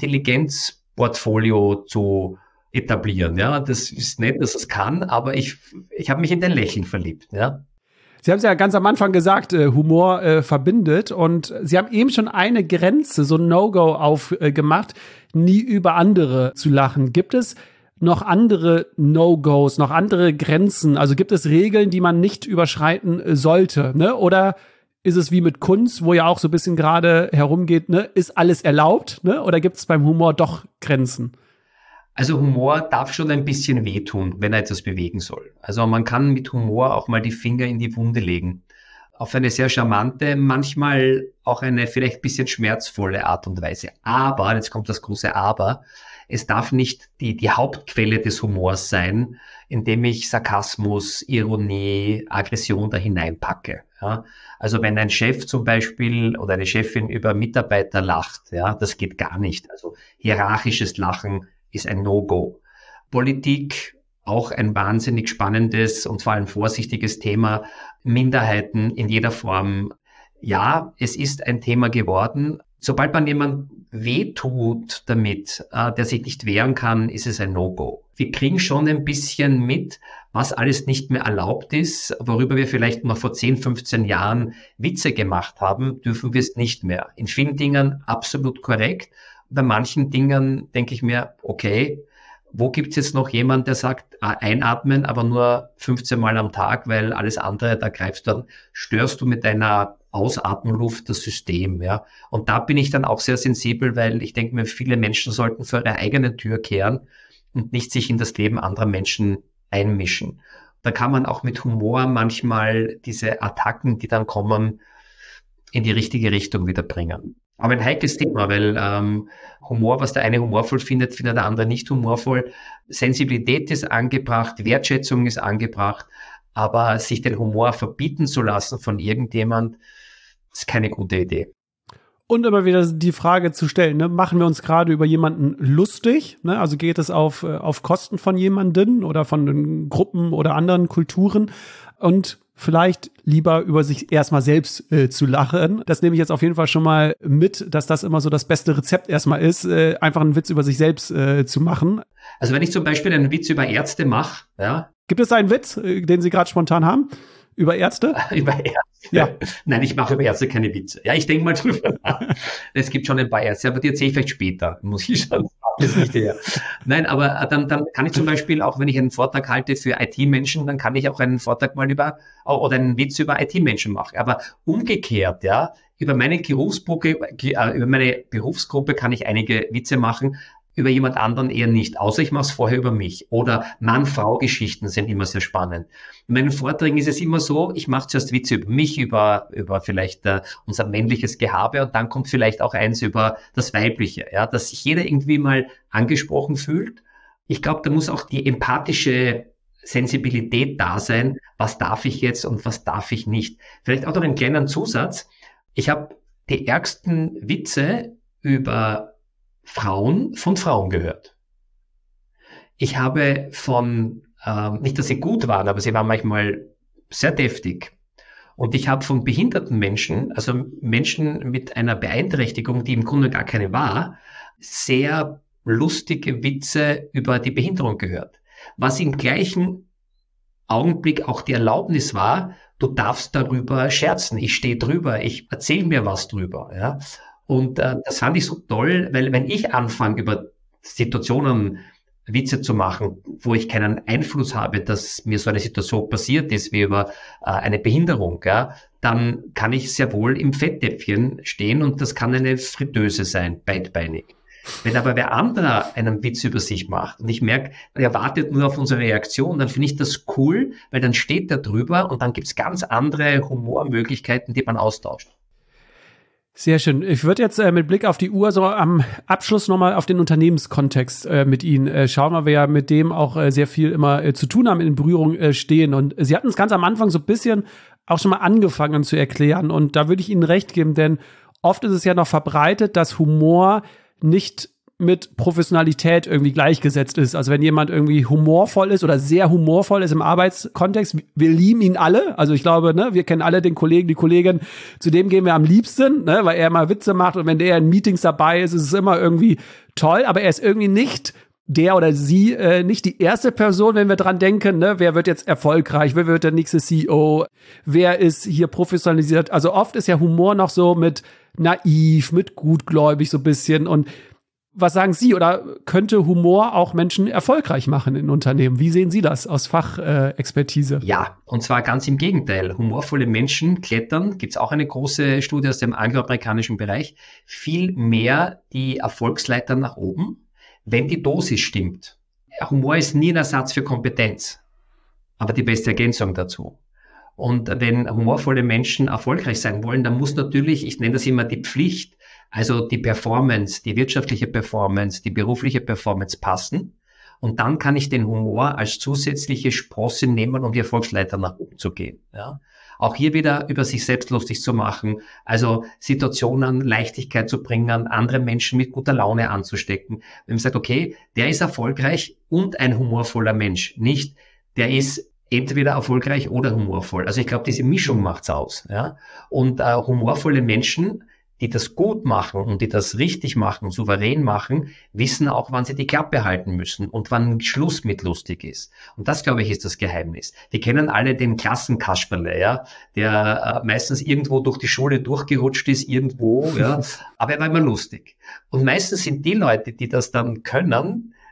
S1: Intelligenzportfolio zu etablieren. Ja, das ist nett, dass es kann, aber ich, ich habe mich in den Lächeln verliebt, ja.
S2: Sie haben es ja ganz am Anfang gesagt, äh, Humor äh, verbindet, und Sie haben eben schon eine Grenze, so ein No-Go aufgemacht, äh, nie über andere zu lachen. Gibt es noch andere No-Gos, noch andere Grenzen? Also gibt es Regeln, die man nicht überschreiten äh, sollte, ne? Oder ist es wie mit Kunst, wo ja auch so ein bisschen gerade herumgeht, ne? Ist alles erlaubt, ne? Oder gibt es beim Humor doch Grenzen?
S1: Also Humor darf schon ein bisschen wehtun, wenn er etwas bewegen soll. Also man kann mit Humor auch mal die Finger in die Wunde legen. Auf eine sehr charmante, manchmal auch eine vielleicht ein bisschen schmerzvolle Art und Weise. Aber, jetzt kommt das große Aber, es darf nicht die, die Hauptquelle des Humors sein, indem ich Sarkasmus, Ironie, Aggression da hineinpacke. Ja? Also wenn ein Chef zum Beispiel oder eine Chefin über Mitarbeiter lacht, ja, das geht gar nicht. Also hierarchisches Lachen ist ein No-Go. Politik, auch ein wahnsinnig spannendes und vor allem vorsichtiges Thema. Minderheiten in jeder Form. Ja, es ist ein Thema geworden. Sobald man jemand wehtut damit, äh, der sich nicht wehren kann, ist es ein No-Go. Wir kriegen schon ein bisschen mit, was alles nicht mehr erlaubt ist, worüber wir vielleicht noch vor zehn, fünfzehn Jahren Witze gemacht haben, dürfen wir es nicht mehr. In vielen Dingen absolut korrekt. Bei manchen Dingen denke ich mir, okay, Wo gibt's jetzt noch jemand, der sagt, ah, einatmen, aber nur fünfzehn Mal am Tag, weil alles andere, da greifst du dann, störst du mit deiner Ausatmenluft das System, ja. Und da bin ich dann auch sehr sensibel, weil ich denke mir, viele Menschen sollten vor ihre eigene Tür kehren und nicht sich in das Leben anderer Menschen einmischen. Da kann man auch mit Humor manchmal diese Attacken, die dann kommen, in die richtige Richtung wieder bringen. Aber ein heikles Thema, weil ähm, Humor, was der eine humorvoll findet, findet der andere nicht humorvoll. Sensibilität ist angebracht, Wertschätzung ist angebracht, aber sich den Humor verbieten zu lassen von irgendjemand, ist keine gute Idee.
S2: Und immer wieder die Frage zu stellen, ne, machen wir uns gerade über jemanden lustig? Ne? Also geht es auf, auf Kosten von jemanden oder von den Gruppen oder anderen Kulturen? Und vielleicht lieber über sich erstmal selbst äh, zu lachen. Das nehme ich jetzt auf jeden Fall schon mal mit, dass das immer so das beste Rezept erstmal ist, äh, einfach einen Witz über sich selbst äh, zu machen.
S1: Also wenn ich zum Beispiel einen Witz über Ärzte mache, ja.
S2: Gibt es einen Witz, äh, den Sie gerade spontan haben? Über Ärzte?
S1: Über Ärzte?
S2: Ja.
S1: Nein, ich mache über Ärzte keine Witze. Ja, ich denke mal drüber nach. Es gibt schon ein paar Ärzte, aber die erzähle ich vielleicht später. Muss ich schon. Das ist nicht her. Nein, aber dann, dann kann ich zum Beispiel, auch wenn ich einen Vortrag halte für I T-Menschen, dann kann ich auch einen Vortrag mal über, oder einen Witz über I T-Menschen machen. Aber umgekehrt, ja, über meine Berufsgruppe, über meine Berufsgruppe kann ich einige Witze machen, über jemand anderen eher nicht, außer ich mache es vorher über mich. Oder Mann-Frau-Geschichten sind immer sehr spannend. In meinen Vorträgen ist es immer so, ich mache zuerst Witze über mich, über über vielleicht äh, unser männliches Gehabe und dann kommt vielleicht auch eins über das Weibliche, ja, dass sich jeder irgendwie mal angesprochen fühlt. Ich glaube, da muss auch die empathische Sensibilität da sein, was darf ich jetzt und was darf ich nicht. Vielleicht auch noch einen kleinen Zusatz. Ich habe die ärgsten Witze über Frauen von Frauen gehört. Ich habe von, ähm, nicht, dass sie gut waren, aber sie waren manchmal sehr deftig. Und ich habe von behinderten Menschen, also Menschen mit einer Beeinträchtigung, die im Grunde gar keine war, sehr lustige Witze über die Behinderung gehört. Was im gleichen Augenblick auch die Erlaubnis war, du darfst darüber scherzen, ich stehe drüber, ich erzähle mir was drüber, ja. Und äh, das fand ich so toll, weil wenn ich anfange, über Situationen Witze zu machen, wo ich keinen Einfluss habe, dass mir so eine Situation passiert ist, wie über äh, eine Behinderung, ja, dann kann ich sehr wohl im Fettnäpfchen stehen und das kann eine Fritteuse sein, beidbeinig. Wenn aber wer anderer einen Witz über sich macht und ich merke, er wartet nur auf unsere Reaktion, dann finde ich das cool, weil dann steht er drüber und dann gibt's ganz andere Humormöglichkeiten, die man austauscht.
S2: Sehr schön. Ich würde jetzt äh, mit Blick auf die Uhr so am Abschluss nochmal auf den Unternehmenskontext äh, mit Ihnen äh, schauen, weil wir ja mit dem auch äh, sehr viel immer äh, zu tun haben, in Berührung äh, stehen. Und Sie hatten es ganz am Anfang so ein bisschen auch schon mal angefangen zu erklären. Und da würde ich Ihnen recht geben, denn oft ist es ja noch verbreitet, dass Humor nicht mit Professionalität irgendwie gleichgesetzt ist. Also wenn jemand irgendwie humorvoll ist oder sehr humorvoll ist im Arbeitskontext, wir lieben ihn alle. Also ich glaube, ne, wir kennen alle den Kollegen, die Kollegin, zu dem gehen wir am liebsten, ne, weil er mal Witze macht und wenn der in Meetings dabei ist, ist es immer irgendwie toll, aber er ist irgendwie nicht der oder sie, äh, nicht die erste Person, wenn wir dran denken, ne, wer wird jetzt erfolgreich, wer wird der nächste C E O, wer ist hier professionalisiert. Also oft ist ja Humor noch so mit naiv, mit gutgläubig so ein bisschen. Und was sagen Sie, oder könnte Humor auch Menschen erfolgreich machen in Unternehmen? Wie sehen Sie das aus Fachexpertise?
S1: Äh, ja, und zwar ganz im Gegenteil. Humorvolle Menschen klettern, gibt's auch eine große Studie aus dem angloamerikanischen Bereich, viel mehr die Erfolgsleiter nach oben, wenn die Dosis stimmt. Humor ist nie ein Ersatz für Kompetenz, aber die beste Ergänzung dazu. Und wenn humorvolle Menschen erfolgreich sein wollen, dann muss natürlich, ich nenne das immer die Pflicht, also die Performance, die wirtschaftliche Performance, die berufliche Performance passen. Und dann kann ich den Humor als zusätzliche Sprosse nehmen, um die Erfolgsleiter nach oben zu gehen. Ja. Auch hier wieder über sich selbst lustig zu machen, also Situationen Leichtigkeit zu bringen, andere Menschen mit guter Laune anzustecken. Wenn man sagt, okay, der ist erfolgreich und ein humorvoller Mensch, nicht der ist entweder erfolgreich oder humorvoll. Also ich glaube, diese Mischung macht's aus. Ja. Und äh, humorvolle Menschen, die das gut machen und die das richtig machen, souverän machen, wissen auch, wann sie die Klappe halten müssen und wann Schluss mit lustig ist. Und das, glaube ich, ist das Geheimnis. Wir kennen alle den Klassenkasperle, ja, der äh, meistens irgendwo durch die Schule durchgerutscht ist, irgendwo, ja, aber er war immer lustig. Und meistens sind die Leute, die das dann können,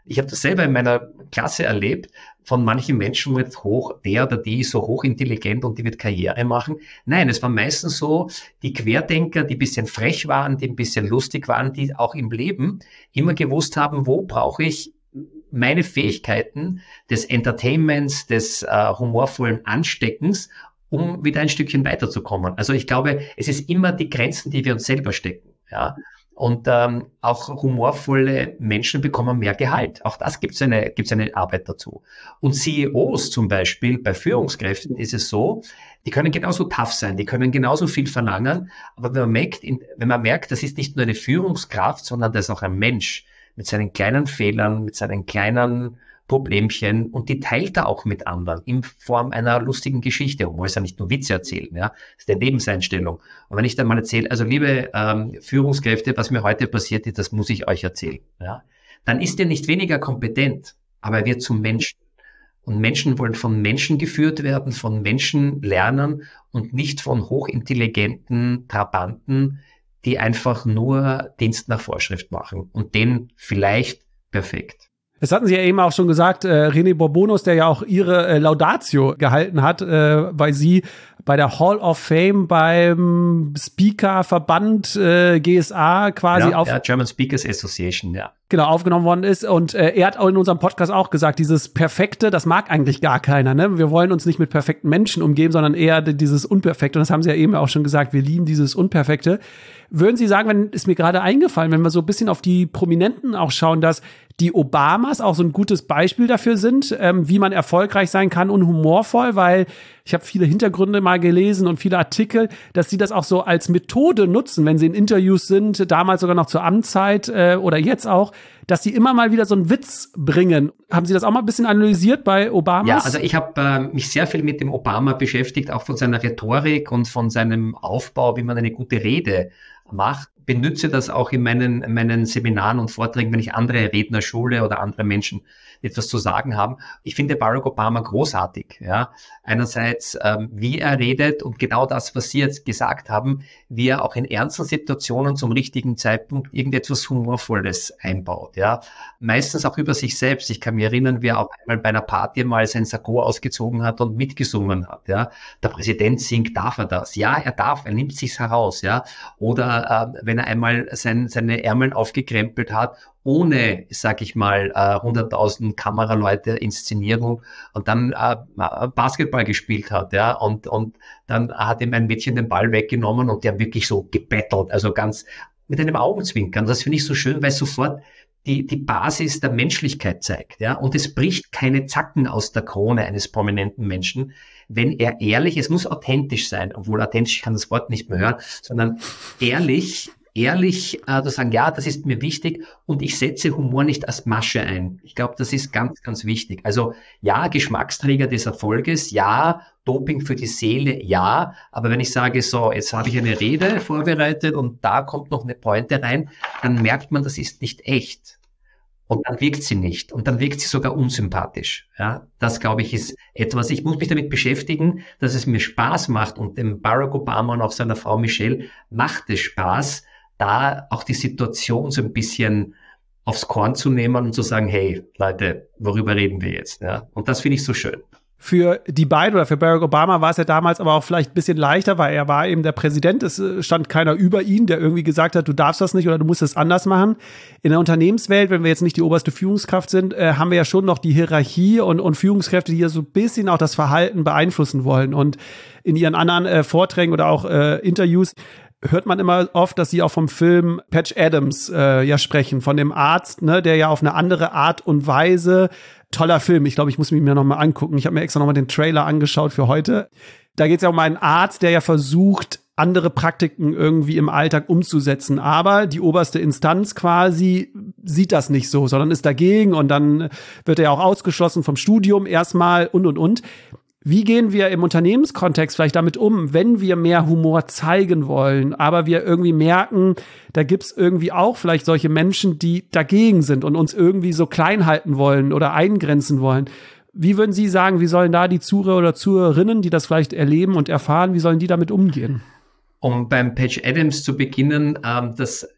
S1: Ich habe das selber in meiner Klasse erlebt, von manchen Menschen wird hoch, der oder die ist so hochintelligent und die wird Karriere machen. Nein, es waren meistens so die Querdenker, die ein bisschen frech waren, die ein bisschen lustig waren, die auch im Leben immer gewusst haben, wo brauche ich meine Fähigkeiten des Entertainments, des äh, humorvollen Ansteckens, um wieder ein Stückchen weiterzukommen. Also ich glaube, es ist immer die Grenzen, die wir uns selber stecken. Ja. Und ähm, auch humorvolle Menschen bekommen mehr Gehalt. Auch das gibt es eine, gibt's eine Arbeit dazu. Und C E Os zum Beispiel, bei Führungskräften ist es so, die können genauso tough sein, die können genauso viel verlangen. Aber wenn man merkt, wenn man merkt, das ist nicht nur eine Führungskraft, sondern das ist auch ein Mensch mit seinen kleinen Fehlern, mit seinen kleinen Problemchen, und die teilt er auch mit anderen in Form einer lustigen Geschichte. Und muss ja nicht nur Witze erzählen, ja. Das ist eine Lebenseinstellung. Und wenn ich dann mal erzähle, also liebe ähm, Führungskräfte, was mir heute passiert ist, das muss ich euch erzählen, ja. Dann ist er nicht weniger kompetent, aber er wird zum Menschen. Und Menschen wollen von Menschen geführt werden, von Menschen lernen und nicht von hochintelligenten Trabanten, die einfach nur Dienst nach Vorschrift machen und den vielleicht perfekt.
S2: Das hatten Sie ja eben auch schon gesagt, äh, René Bourbonus, der ja auch Ihre äh, Laudatio gehalten hat, äh, weil Sie bei der Hall of Fame beim Speaker-Verband äh, G S A quasi
S1: ja,
S2: auf...
S1: Ja, German Speakers Association, ja.
S2: Genau, aufgenommen worden ist. Und äh, er hat auch in unserem Podcast auch gesagt, dieses Perfekte, das mag eigentlich gar keiner. Ne? Wir wollen uns nicht mit perfekten Menschen umgeben, sondern eher dieses Unperfekte. Und das haben Sie ja eben auch schon gesagt, wir lieben dieses Unperfekte. Würden Sie sagen, wenn ist mir gerade eingefallen, wenn wir so ein bisschen auf die Prominenten auch schauen, dass die Obamas auch so ein gutes Beispiel dafür sind, ähm, wie man erfolgreich sein kann und humorvoll, weil ich habe viele Hintergründe mal gelesen und viele Artikel, dass sie das auch so als Methode nutzen, wenn sie in Interviews sind, damals sogar noch zur Amtszeit äh, oder jetzt auch, dass sie immer mal wieder so einen Witz bringen. Haben Sie das auch mal ein bisschen analysiert bei Obamas?
S1: Ja, also ich habe äh, mich sehr viel mit dem Obama beschäftigt, auch von seiner Rhetorik und von seinem Aufbau, wie man eine gute Rede macht. Benutze das auch in meinen, in meinen Seminaren und Vorträgen, wenn ich andere Redner schule oder andere Menschen etwas zu sagen haben. Ich finde Barack Obama großartig. Ja, einerseits, ähm, wie er redet und genau das, was Sie jetzt gesagt haben, wie er auch in ernsten Situationen zum richtigen Zeitpunkt irgendetwas Humorvolles einbaut. Ja, meistens auch über sich selbst. Ich kann mich erinnern, wie er auch einmal bei einer Party mal sein Sakko ausgezogen hat und mitgesungen hat. Ja, der Präsident singt, darf er das? Ja, er darf. Er nimmt sich's heraus. Ja, oder äh, wenn er einmal sein, seine Ärmel aufgekrempelt hat, ohne, sag ich mal, hunderttausend Kameraleute, Inszenierung, und dann äh, Basketball gespielt hat, ja, und und dann hat ihm ein Mädchen den Ball weggenommen und der wirklich so gebettelt, also ganz mit einem Augenzwinkern. Das finde ich so schön, weil sofort die die Basis der Menschlichkeit zeigt, ja, und es bricht keine Zacken aus der Krone eines prominenten Menschen, wenn er ehrlich, es muss authentisch sein, obwohl authentisch, ich kann das Wort nicht mehr hören, sondern ehrlich ehrlich äh, zu sagen, ja, das ist mir wichtig und ich setze Humor nicht als Masche ein. Ich glaube, das ist ganz, ganz wichtig. Also ja, Geschmacksträger des Erfolges, ja, Doping für die Seele, ja, aber wenn ich sage, so, jetzt habe ich eine Rede vorbereitet und da kommt noch eine Pointe rein, dann merkt man, das ist nicht echt. Und dann wirkt sie nicht. Und dann wirkt sie sogar unsympathisch. Ja, das, glaube ich, ist etwas, ich muss mich damit beschäftigen, dass es mir Spaß macht, und dem Barack Obama und auch seiner Frau Michelle macht es Spaß, da auch die Situation so ein bisschen aufs Korn zu nehmen und zu sagen, hey, Leute, worüber reden wir jetzt? Ja, und das finde ich so schön.
S2: Für die beiden oder für Barack Obama war es ja damals aber auch vielleicht ein bisschen leichter, weil er war eben der Präsident. Es stand keiner über ihn, der irgendwie gesagt hat, du darfst das nicht oder du musst es anders machen. In der Unternehmenswelt, wenn wir jetzt nicht die oberste Führungskraft sind, äh, haben wir ja schon noch die Hierarchie und, und Führungskräfte, die ja so ein bisschen auch das Verhalten beeinflussen wollen. Und in ihren anderen äh, Vorträgen oder auch äh, Interviews hört man immer oft, dass sie auch vom Film Patch Adams äh, ja sprechen, von dem Arzt, ne, der ja auf eine andere Art und Weise, toller Film, ich glaube, ich muss mich mir noch mal angucken, ich habe mir extra noch mal den Trailer angeschaut für heute. Da geht es ja um einen Arzt, der ja versucht, andere Praktiken irgendwie im Alltag umzusetzen, aber die oberste Instanz quasi sieht das nicht so, sondern ist dagegen, und dann wird er ja auch ausgeschlossen vom Studium erstmal und und und. Wie gehen wir im Unternehmenskontext vielleicht damit um, wenn wir mehr Humor zeigen wollen, aber wir irgendwie merken, da gibt's irgendwie auch vielleicht solche Menschen, die dagegen sind und uns irgendwie so klein halten wollen oder eingrenzen wollen. Wie würden Sie sagen, wie sollen da die Zuhörer oder Zuhörerinnen, die das vielleicht erleben und erfahren, wie sollen die damit umgehen?
S1: Um beim Patch Adams zu beginnen, ähm, das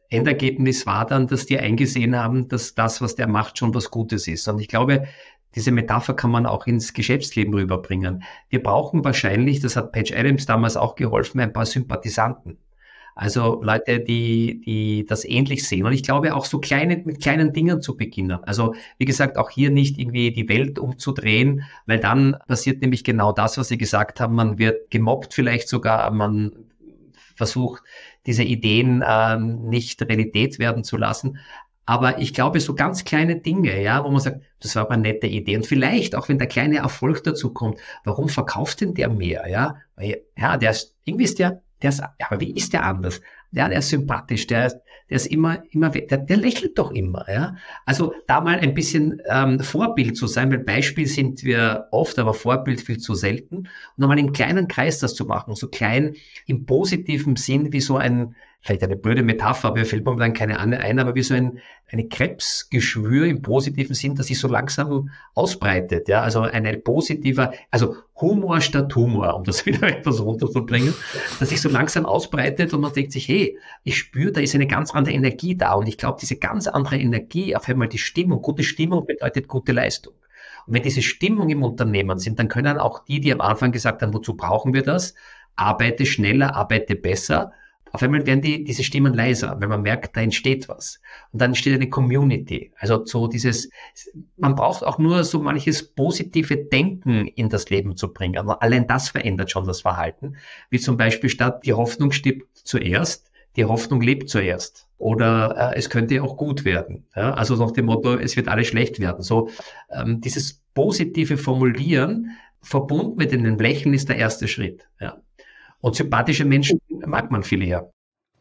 S1: Endergebnis war dann, dass die eingesehen haben, dass das, was der macht, schon was Gutes ist. Und ich glaube, diese Metapher kann man auch ins Geschäftsleben rüberbringen. Wir brauchen wahrscheinlich, das hat Patch Adams damals auch geholfen, ein paar Sympathisanten. Also Leute, die, die das ähnlich sehen. Und ich glaube auch so kleine, mit kleinen Dingen zu beginnen. Also wie gesagt, auch hier nicht irgendwie die Welt umzudrehen, weil dann passiert nämlich genau das, was Sie gesagt haben. Man wird gemobbt vielleicht sogar, man versucht, diese Ideen ähm, nicht Realität werden zu lassen. Aber ich glaube, so ganz kleine Dinge, ja, wo man sagt, das war aber eine nette Idee. Und vielleicht, auch wenn der kleine Erfolg dazu kommt, warum verkauft denn der mehr, ja? Weil, ja, der ist, irgendwie ist der, der ist, ja, aber wie ist der anders? Ja, der ist sympathisch, der ist, der ist immer, immer, der, der lächelt doch immer, ja. Also da mal ein bisschen ähm, Vorbild zu sein, weil Beispiel sind wir oft, aber Vorbild viel zu selten. Und nochmal im kleinen Kreis das zu machen, so klein im positiven Sinn wie so ein, vielleicht eine blöde Metapher, aber mir fällt momentan keine andere ein, aber wie so ein, eine Krebsgeschwür im positiven Sinn, das sich so langsam ausbreitet, ja, also ein positiver, also Humor statt Humor, um das wieder etwas runterzubringen, dass sich so langsam ausbreitet und man denkt sich, hey, ich spüre, da ist eine ganz andere Energie da und ich glaube, diese ganz andere Energie, auf einmal die Stimmung, gute Stimmung bedeutet gute Leistung. Und wenn diese Stimmung im Unternehmen sind, dann können auch die, die am Anfang gesagt haben, wozu brauchen wir das? Arbeite schneller, arbeite besser. Auf einmal werden die, diese Stimmen leiser, weil man merkt, da entsteht was. Und dann entsteht eine Community. Also so dieses, man braucht auch nur so manches positive Denken in das Leben zu bringen. Aber allein das verändert schon das Verhalten. Wie zum Beispiel statt die Hoffnung stirbt zuerst, die Hoffnung lebt zuerst. Oder äh, es könnte auch gut werden. Ja? Also nach dem Motto, es wird alles schlecht werden. So ähm, dieses positive Formulieren verbunden mit einem Lächeln ist der erste Schritt. Ja. Und sympathische Menschen mag man viele ja.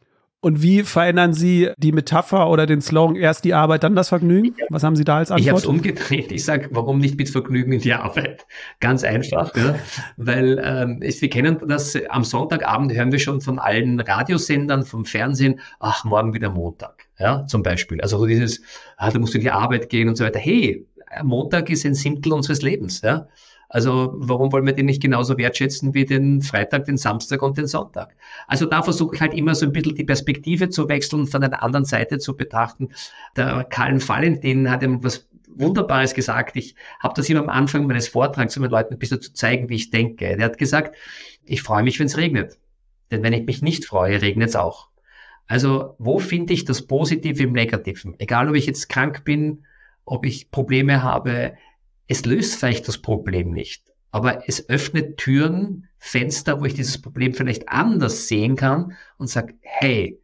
S2: Und wie verändern Sie die Metapher oder den Slogan, erst die Arbeit, dann das Vergnügen? Was haben Sie da als Antwort?
S1: Ich habe es umgedreht. Ich sage, warum nicht mit Vergnügen in die Arbeit? Ganz einfach, ja. Weil ähm, wir kennen das, am Sonntagabend hören wir schon von allen Radiosendern, vom Fernsehen, ach, morgen wieder Montag, ja, zum Beispiel. Also dieses, ah, da musst du in die Arbeit gehen und so weiter. Hey, Montag ist ein Siebtel unseres Lebens, ja. Also warum wollen wir den nicht genauso wertschätzen wie den Freitag, den Samstag und den Sonntag? Also da versuche ich halt immer so ein bisschen die Perspektive zu wechseln und von einer anderen Seite zu betrachten. Der Karl Valentin hat ihm was Wunderbares gesagt. Ich habe das immer am Anfang meines Vortrags zu den Leuten ein bisschen zu zeigen, wie ich denke. Der hat gesagt, ich freue mich, wenn es regnet. Denn wenn ich mich nicht freue, regnet es auch. Also wo finde ich das Positive im Negativen? Egal, ob ich jetzt krank bin, ob ich Probleme habe, es löst vielleicht das Problem nicht, aber es öffnet Türen, Fenster, wo ich dieses Problem vielleicht anders sehen kann und sage, hey,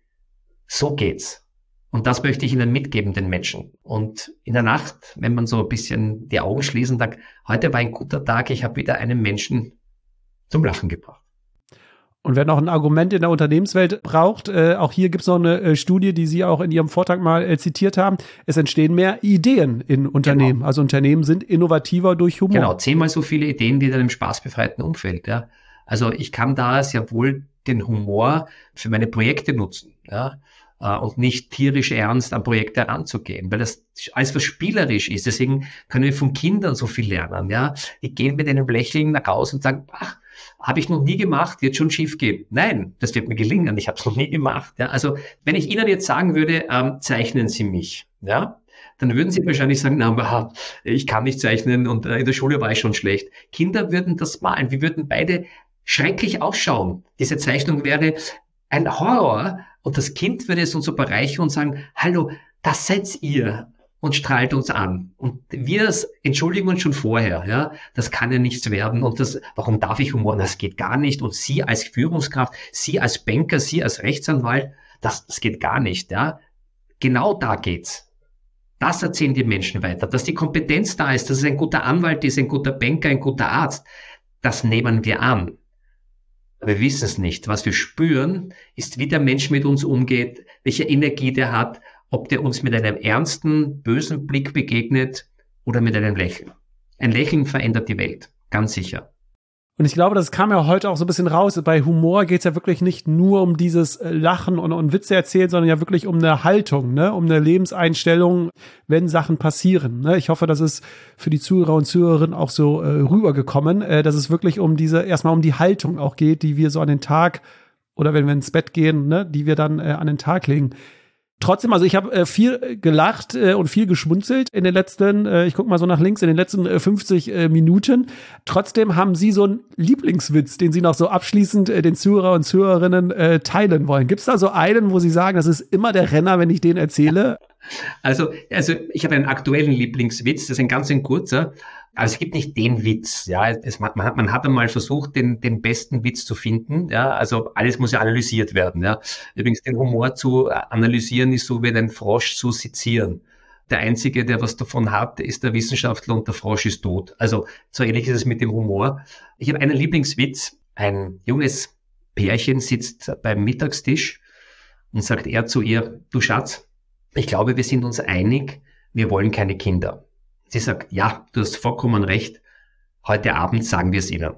S1: so geht's. Und das möchte ich Ihnen mitgeben, den Menschen. Und in der Nacht, wenn man so ein bisschen die Augen schließt und sagt, heute war ein guter Tag, ich habe wieder einen Menschen zum Lachen gebracht.
S2: Und wer noch ein Argument in der Unternehmenswelt braucht, äh, auch hier gibt es noch eine äh, Studie, die Sie auch in Ihrem Vortrag mal äh, zitiert haben. Es entstehen mehr Ideen in Unternehmen. Genau. Also Unternehmen sind innovativer durch Humor.
S1: Genau, zehnmal so viele Ideen wie in einem spaßbefreiten Umfeld. Ja. Also ich kann da sehr wohl den Humor für meine Projekte nutzen, ja, äh, und nicht tierisch ernst an Projekte heranzugehen, weil das alles was spielerisch ist. Deswegen können wir von Kindern so viel lernen. Ja. Die gehen mit einem Lächeln nach Hause und sagen, ach, habe ich noch nie gemacht, wird schon schief gehen. Nein, das wird mir gelingen, ich habe es noch nie gemacht. Ja, also wenn ich Ihnen jetzt sagen würde, ähm, zeichnen Sie mich, ja, dann würden Sie wahrscheinlich sagen, na, ich kann nicht zeichnen und äh, in der Schule war ich schon schlecht. Kinder würden das malen, wir würden beide schrecklich ausschauen. Diese Zeichnung wäre ein Horror und das Kind würde es uns so bereichern und sagen, hallo, das seid ihr. Und strahlt uns an. Und wir entschuldigen uns schon vorher, ja. Das kann ja nichts werden. Und das, warum darf ich Humor? Das geht gar nicht. Und Sie als Führungskraft, Sie als Banker, Sie als Rechtsanwalt, das, das geht gar nicht, ja. Genau da geht's. Das erzählen die Menschen weiter. Dass die Kompetenz da ist, dass es ein guter Anwalt ist, ein guter Banker, ein guter Arzt, das nehmen wir an. Wir wissen es nicht. Was wir spüren, ist, wie der Mensch mit uns umgeht, welche Energie der hat, ob der uns mit einem ernsten, bösen Blick begegnet oder mit einem Lächeln. Ein Lächeln verändert die Welt, ganz sicher.
S2: Und ich glaube, das kam ja heute auch so ein bisschen raus. Bei Humor geht es ja wirklich nicht nur um dieses Lachen und, und Witze erzählen, sondern ja wirklich um eine Haltung, ne? Um eine Lebenseinstellung, wenn Sachen passieren. Ne? Ich hoffe, das ist für die Zuhörer und Zuhörerinnen auch so äh, rübergekommen, äh, dass es wirklich um diese, erstmal um die Haltung auch geht, die wir so an den Tag oder wenn wir ins Bett gehen, ne? Die wir dann äh, an den Tag legen. Trotzdem, also ich habe äh, viel gelacht äh, und viel geschmunzelt in den letzten, äh, ich gucke mal so nach links, in den letzten äh, fünfzig äh, Minuten. Trotzdem haben Sie so einen Lieblingswitz, den Sie noch so abschließend äh, den Zuhörer und Zuhörerinnen äh, teilen wollen. Gibt es da so einen, wo Sie sagen, das ist immer der Renner, wenn ich den erzähle?
S1: Also, also ich habe einen aktuellen Lieblingswitz, das ist ein ganz ein kurzer. Also es gibt nicht den Witz, ja. Es, man, hat, man hat einmal versucht, den, den besten Witz zu finden, ja. Also alles muss ja analysiert werden, ja. Übrigens, den Humor zu analysieren ist so wie den Frosch zu sezieren. Der Einzige, der was davon hat, ist der Wissenschaftler und der Frosch ist tot. Also so ähnlich ist es mit dem Humor. Ich habe einen Lieblingswitz. Ein junges Pärchen sitzt beim Mittagstisch und sagt er zu ihr, du Schatz, ich glaube, wir sind uns einig, wir wollen keine Kinder. Sie sagt, ja, du hast vollkommen recht. Heute Abend sagen wir es ihnen.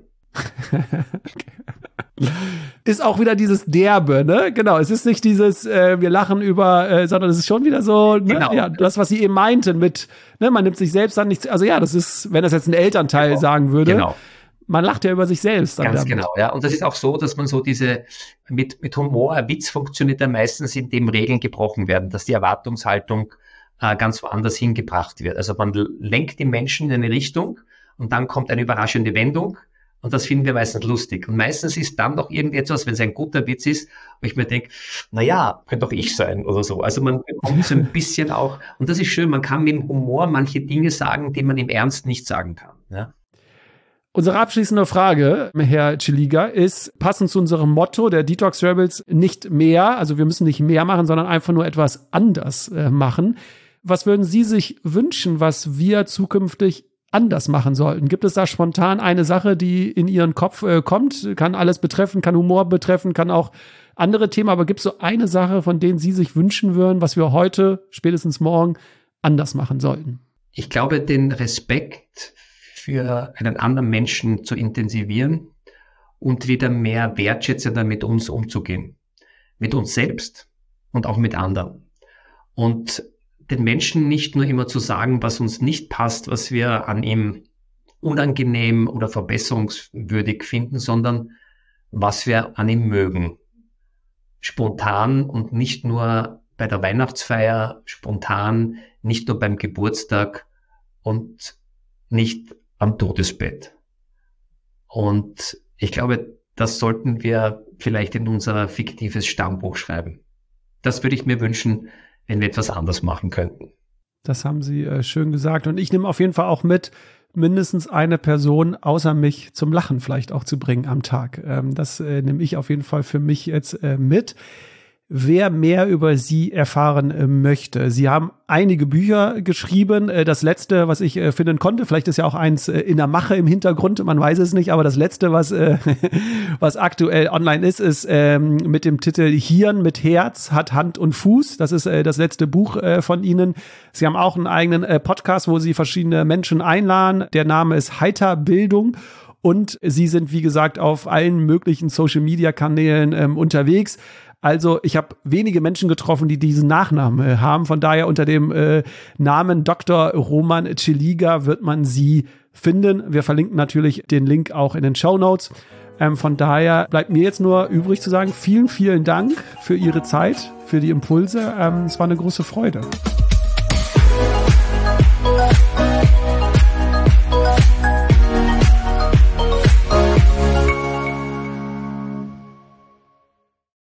S2: Ist auch wieder dieses Derbe, ne? Genau, es ist nicht dieses, äh, wir lachen über, äh, sondern es ist schon wieder so, ne?
S1: Genau.
S2: Ja, das, was Sie eben meinten mit, ne, man nimmt sich selbst dann nichts, also ja, das ist, wenn das jetzt ein Elternteil
S1: Genau.
S2: sagen würde,
S1: Genau.
S2: Man lacht ja über sich selbst. Dann
S1: Ganz
S2: damit.
S1: genau, ja. Und das ist auch so, dass man so diese, mit, mit Humor, ein Witz funktioniert ja meistens, indem Regeln gebrochen werden, dass die Erwartungshaltung äh, ganz woanders hingebracht wird. Also man lenkt die Menschen in eine Richtung und dann kommt eine überraschende Wendung und das finden wir meistens lustig. Und meistens ist dann noch irgendetwas, wenn es ein guter Witz ist, wo ich mir denke, na ja, könnte doch ich sein oder so. Also man bekommt so ein bisschen auch, und das ist schön, man kann mit dem Humor manche Dinge sagen, die man im Ernst nicht sagen kann, ja.
S2: Unsere abschließende Frage, Herr Chiliga, ist passend zu unserem Motto der Detox Rebels nicht mehr, also wir müssen nicht mehr machen, sondern einfach nur etwas anders äh, machen. Was würden Sie sich wünschen, was wir zukünftig anders machen sollten? Gibt es da spontan eine Sache, die in Ihren Kopf äh, kommt? Kann alles betreffen, kann Humor betreffen, kann auch andere Themen, aber gibt es so eine Sache, von denen Sie sich wünschen würden, was wir heute, spätestens morgen, anders machen sollten?
S1: Ich glaube, den Respekt für einen anderen Menschen zu intensivieren und wieder mehr wertschätzender mit uns umzugehen. Mit uns selbst und auch mit anderen. Und den Menschen nicht nur immer zu sagen, was uns nicht passt, was wir an ihm unangenehm oder verbesserungswürdig finden, sondern was wir an ihm mögen. Spontan und nicht nur bei der Weihnachtsfeier, spontan, nicht nur beim Geburtstag und nicht am Todesbett. Und ich glaube, das sollten wir vielleicht in unser fiktives Stammbuch schreiben. Das würde ich mir wünschen, wenn wir etwas anders machen könnten.
S2: Das haben Sie äh, schön gesagt. Und ich nehme auf jeden Fall auch mit, mindestens eine Person außer mich zum Lachen vielleicht auch zu bringen am Tag. Ähm, das äh, nehme ich auf jeden Fall für mich jetzt äh, mit. Wer mehr über Sie erfahren äh, möchte, Sie haben einige Bücher geschrieben. Äh, das letzte, was ich äh, finden konnte, vielleicht ist ja auch eins äh, in der Mache im Hintergrund, man weiß es nicht, aber das letzte, was äh, was aktuell online ist, ist ähm, mit dem Titel Hirn mit Herz, hat Hand und Fuß. Das ist äh, das letzte Buch äh, von Ihnen. Sie haben auch einen eigenen äh, Podcast, wo Sie verschiedene Menschen einladen. Der Name ist Heiterbildung. Und Sie sind, wie gesagt, auf allen möglichen Social-Media-Kanälen ähm, unterwegs. Also ich habe wenige Menschen getroffen, die diesen Nachnamen äh, haben. Von daher unter dem äh, Namen Doktor Roman Chiliga wird man sie finden. Wir verlinken natürlich den Link auch in den Shownotes. Ähm, von daher bleibt mir jetzt nur übrig zu sagen, vielen, vielen Dank für Ihre Zeit, für die Impulse. Ähm, es war eine große Freude.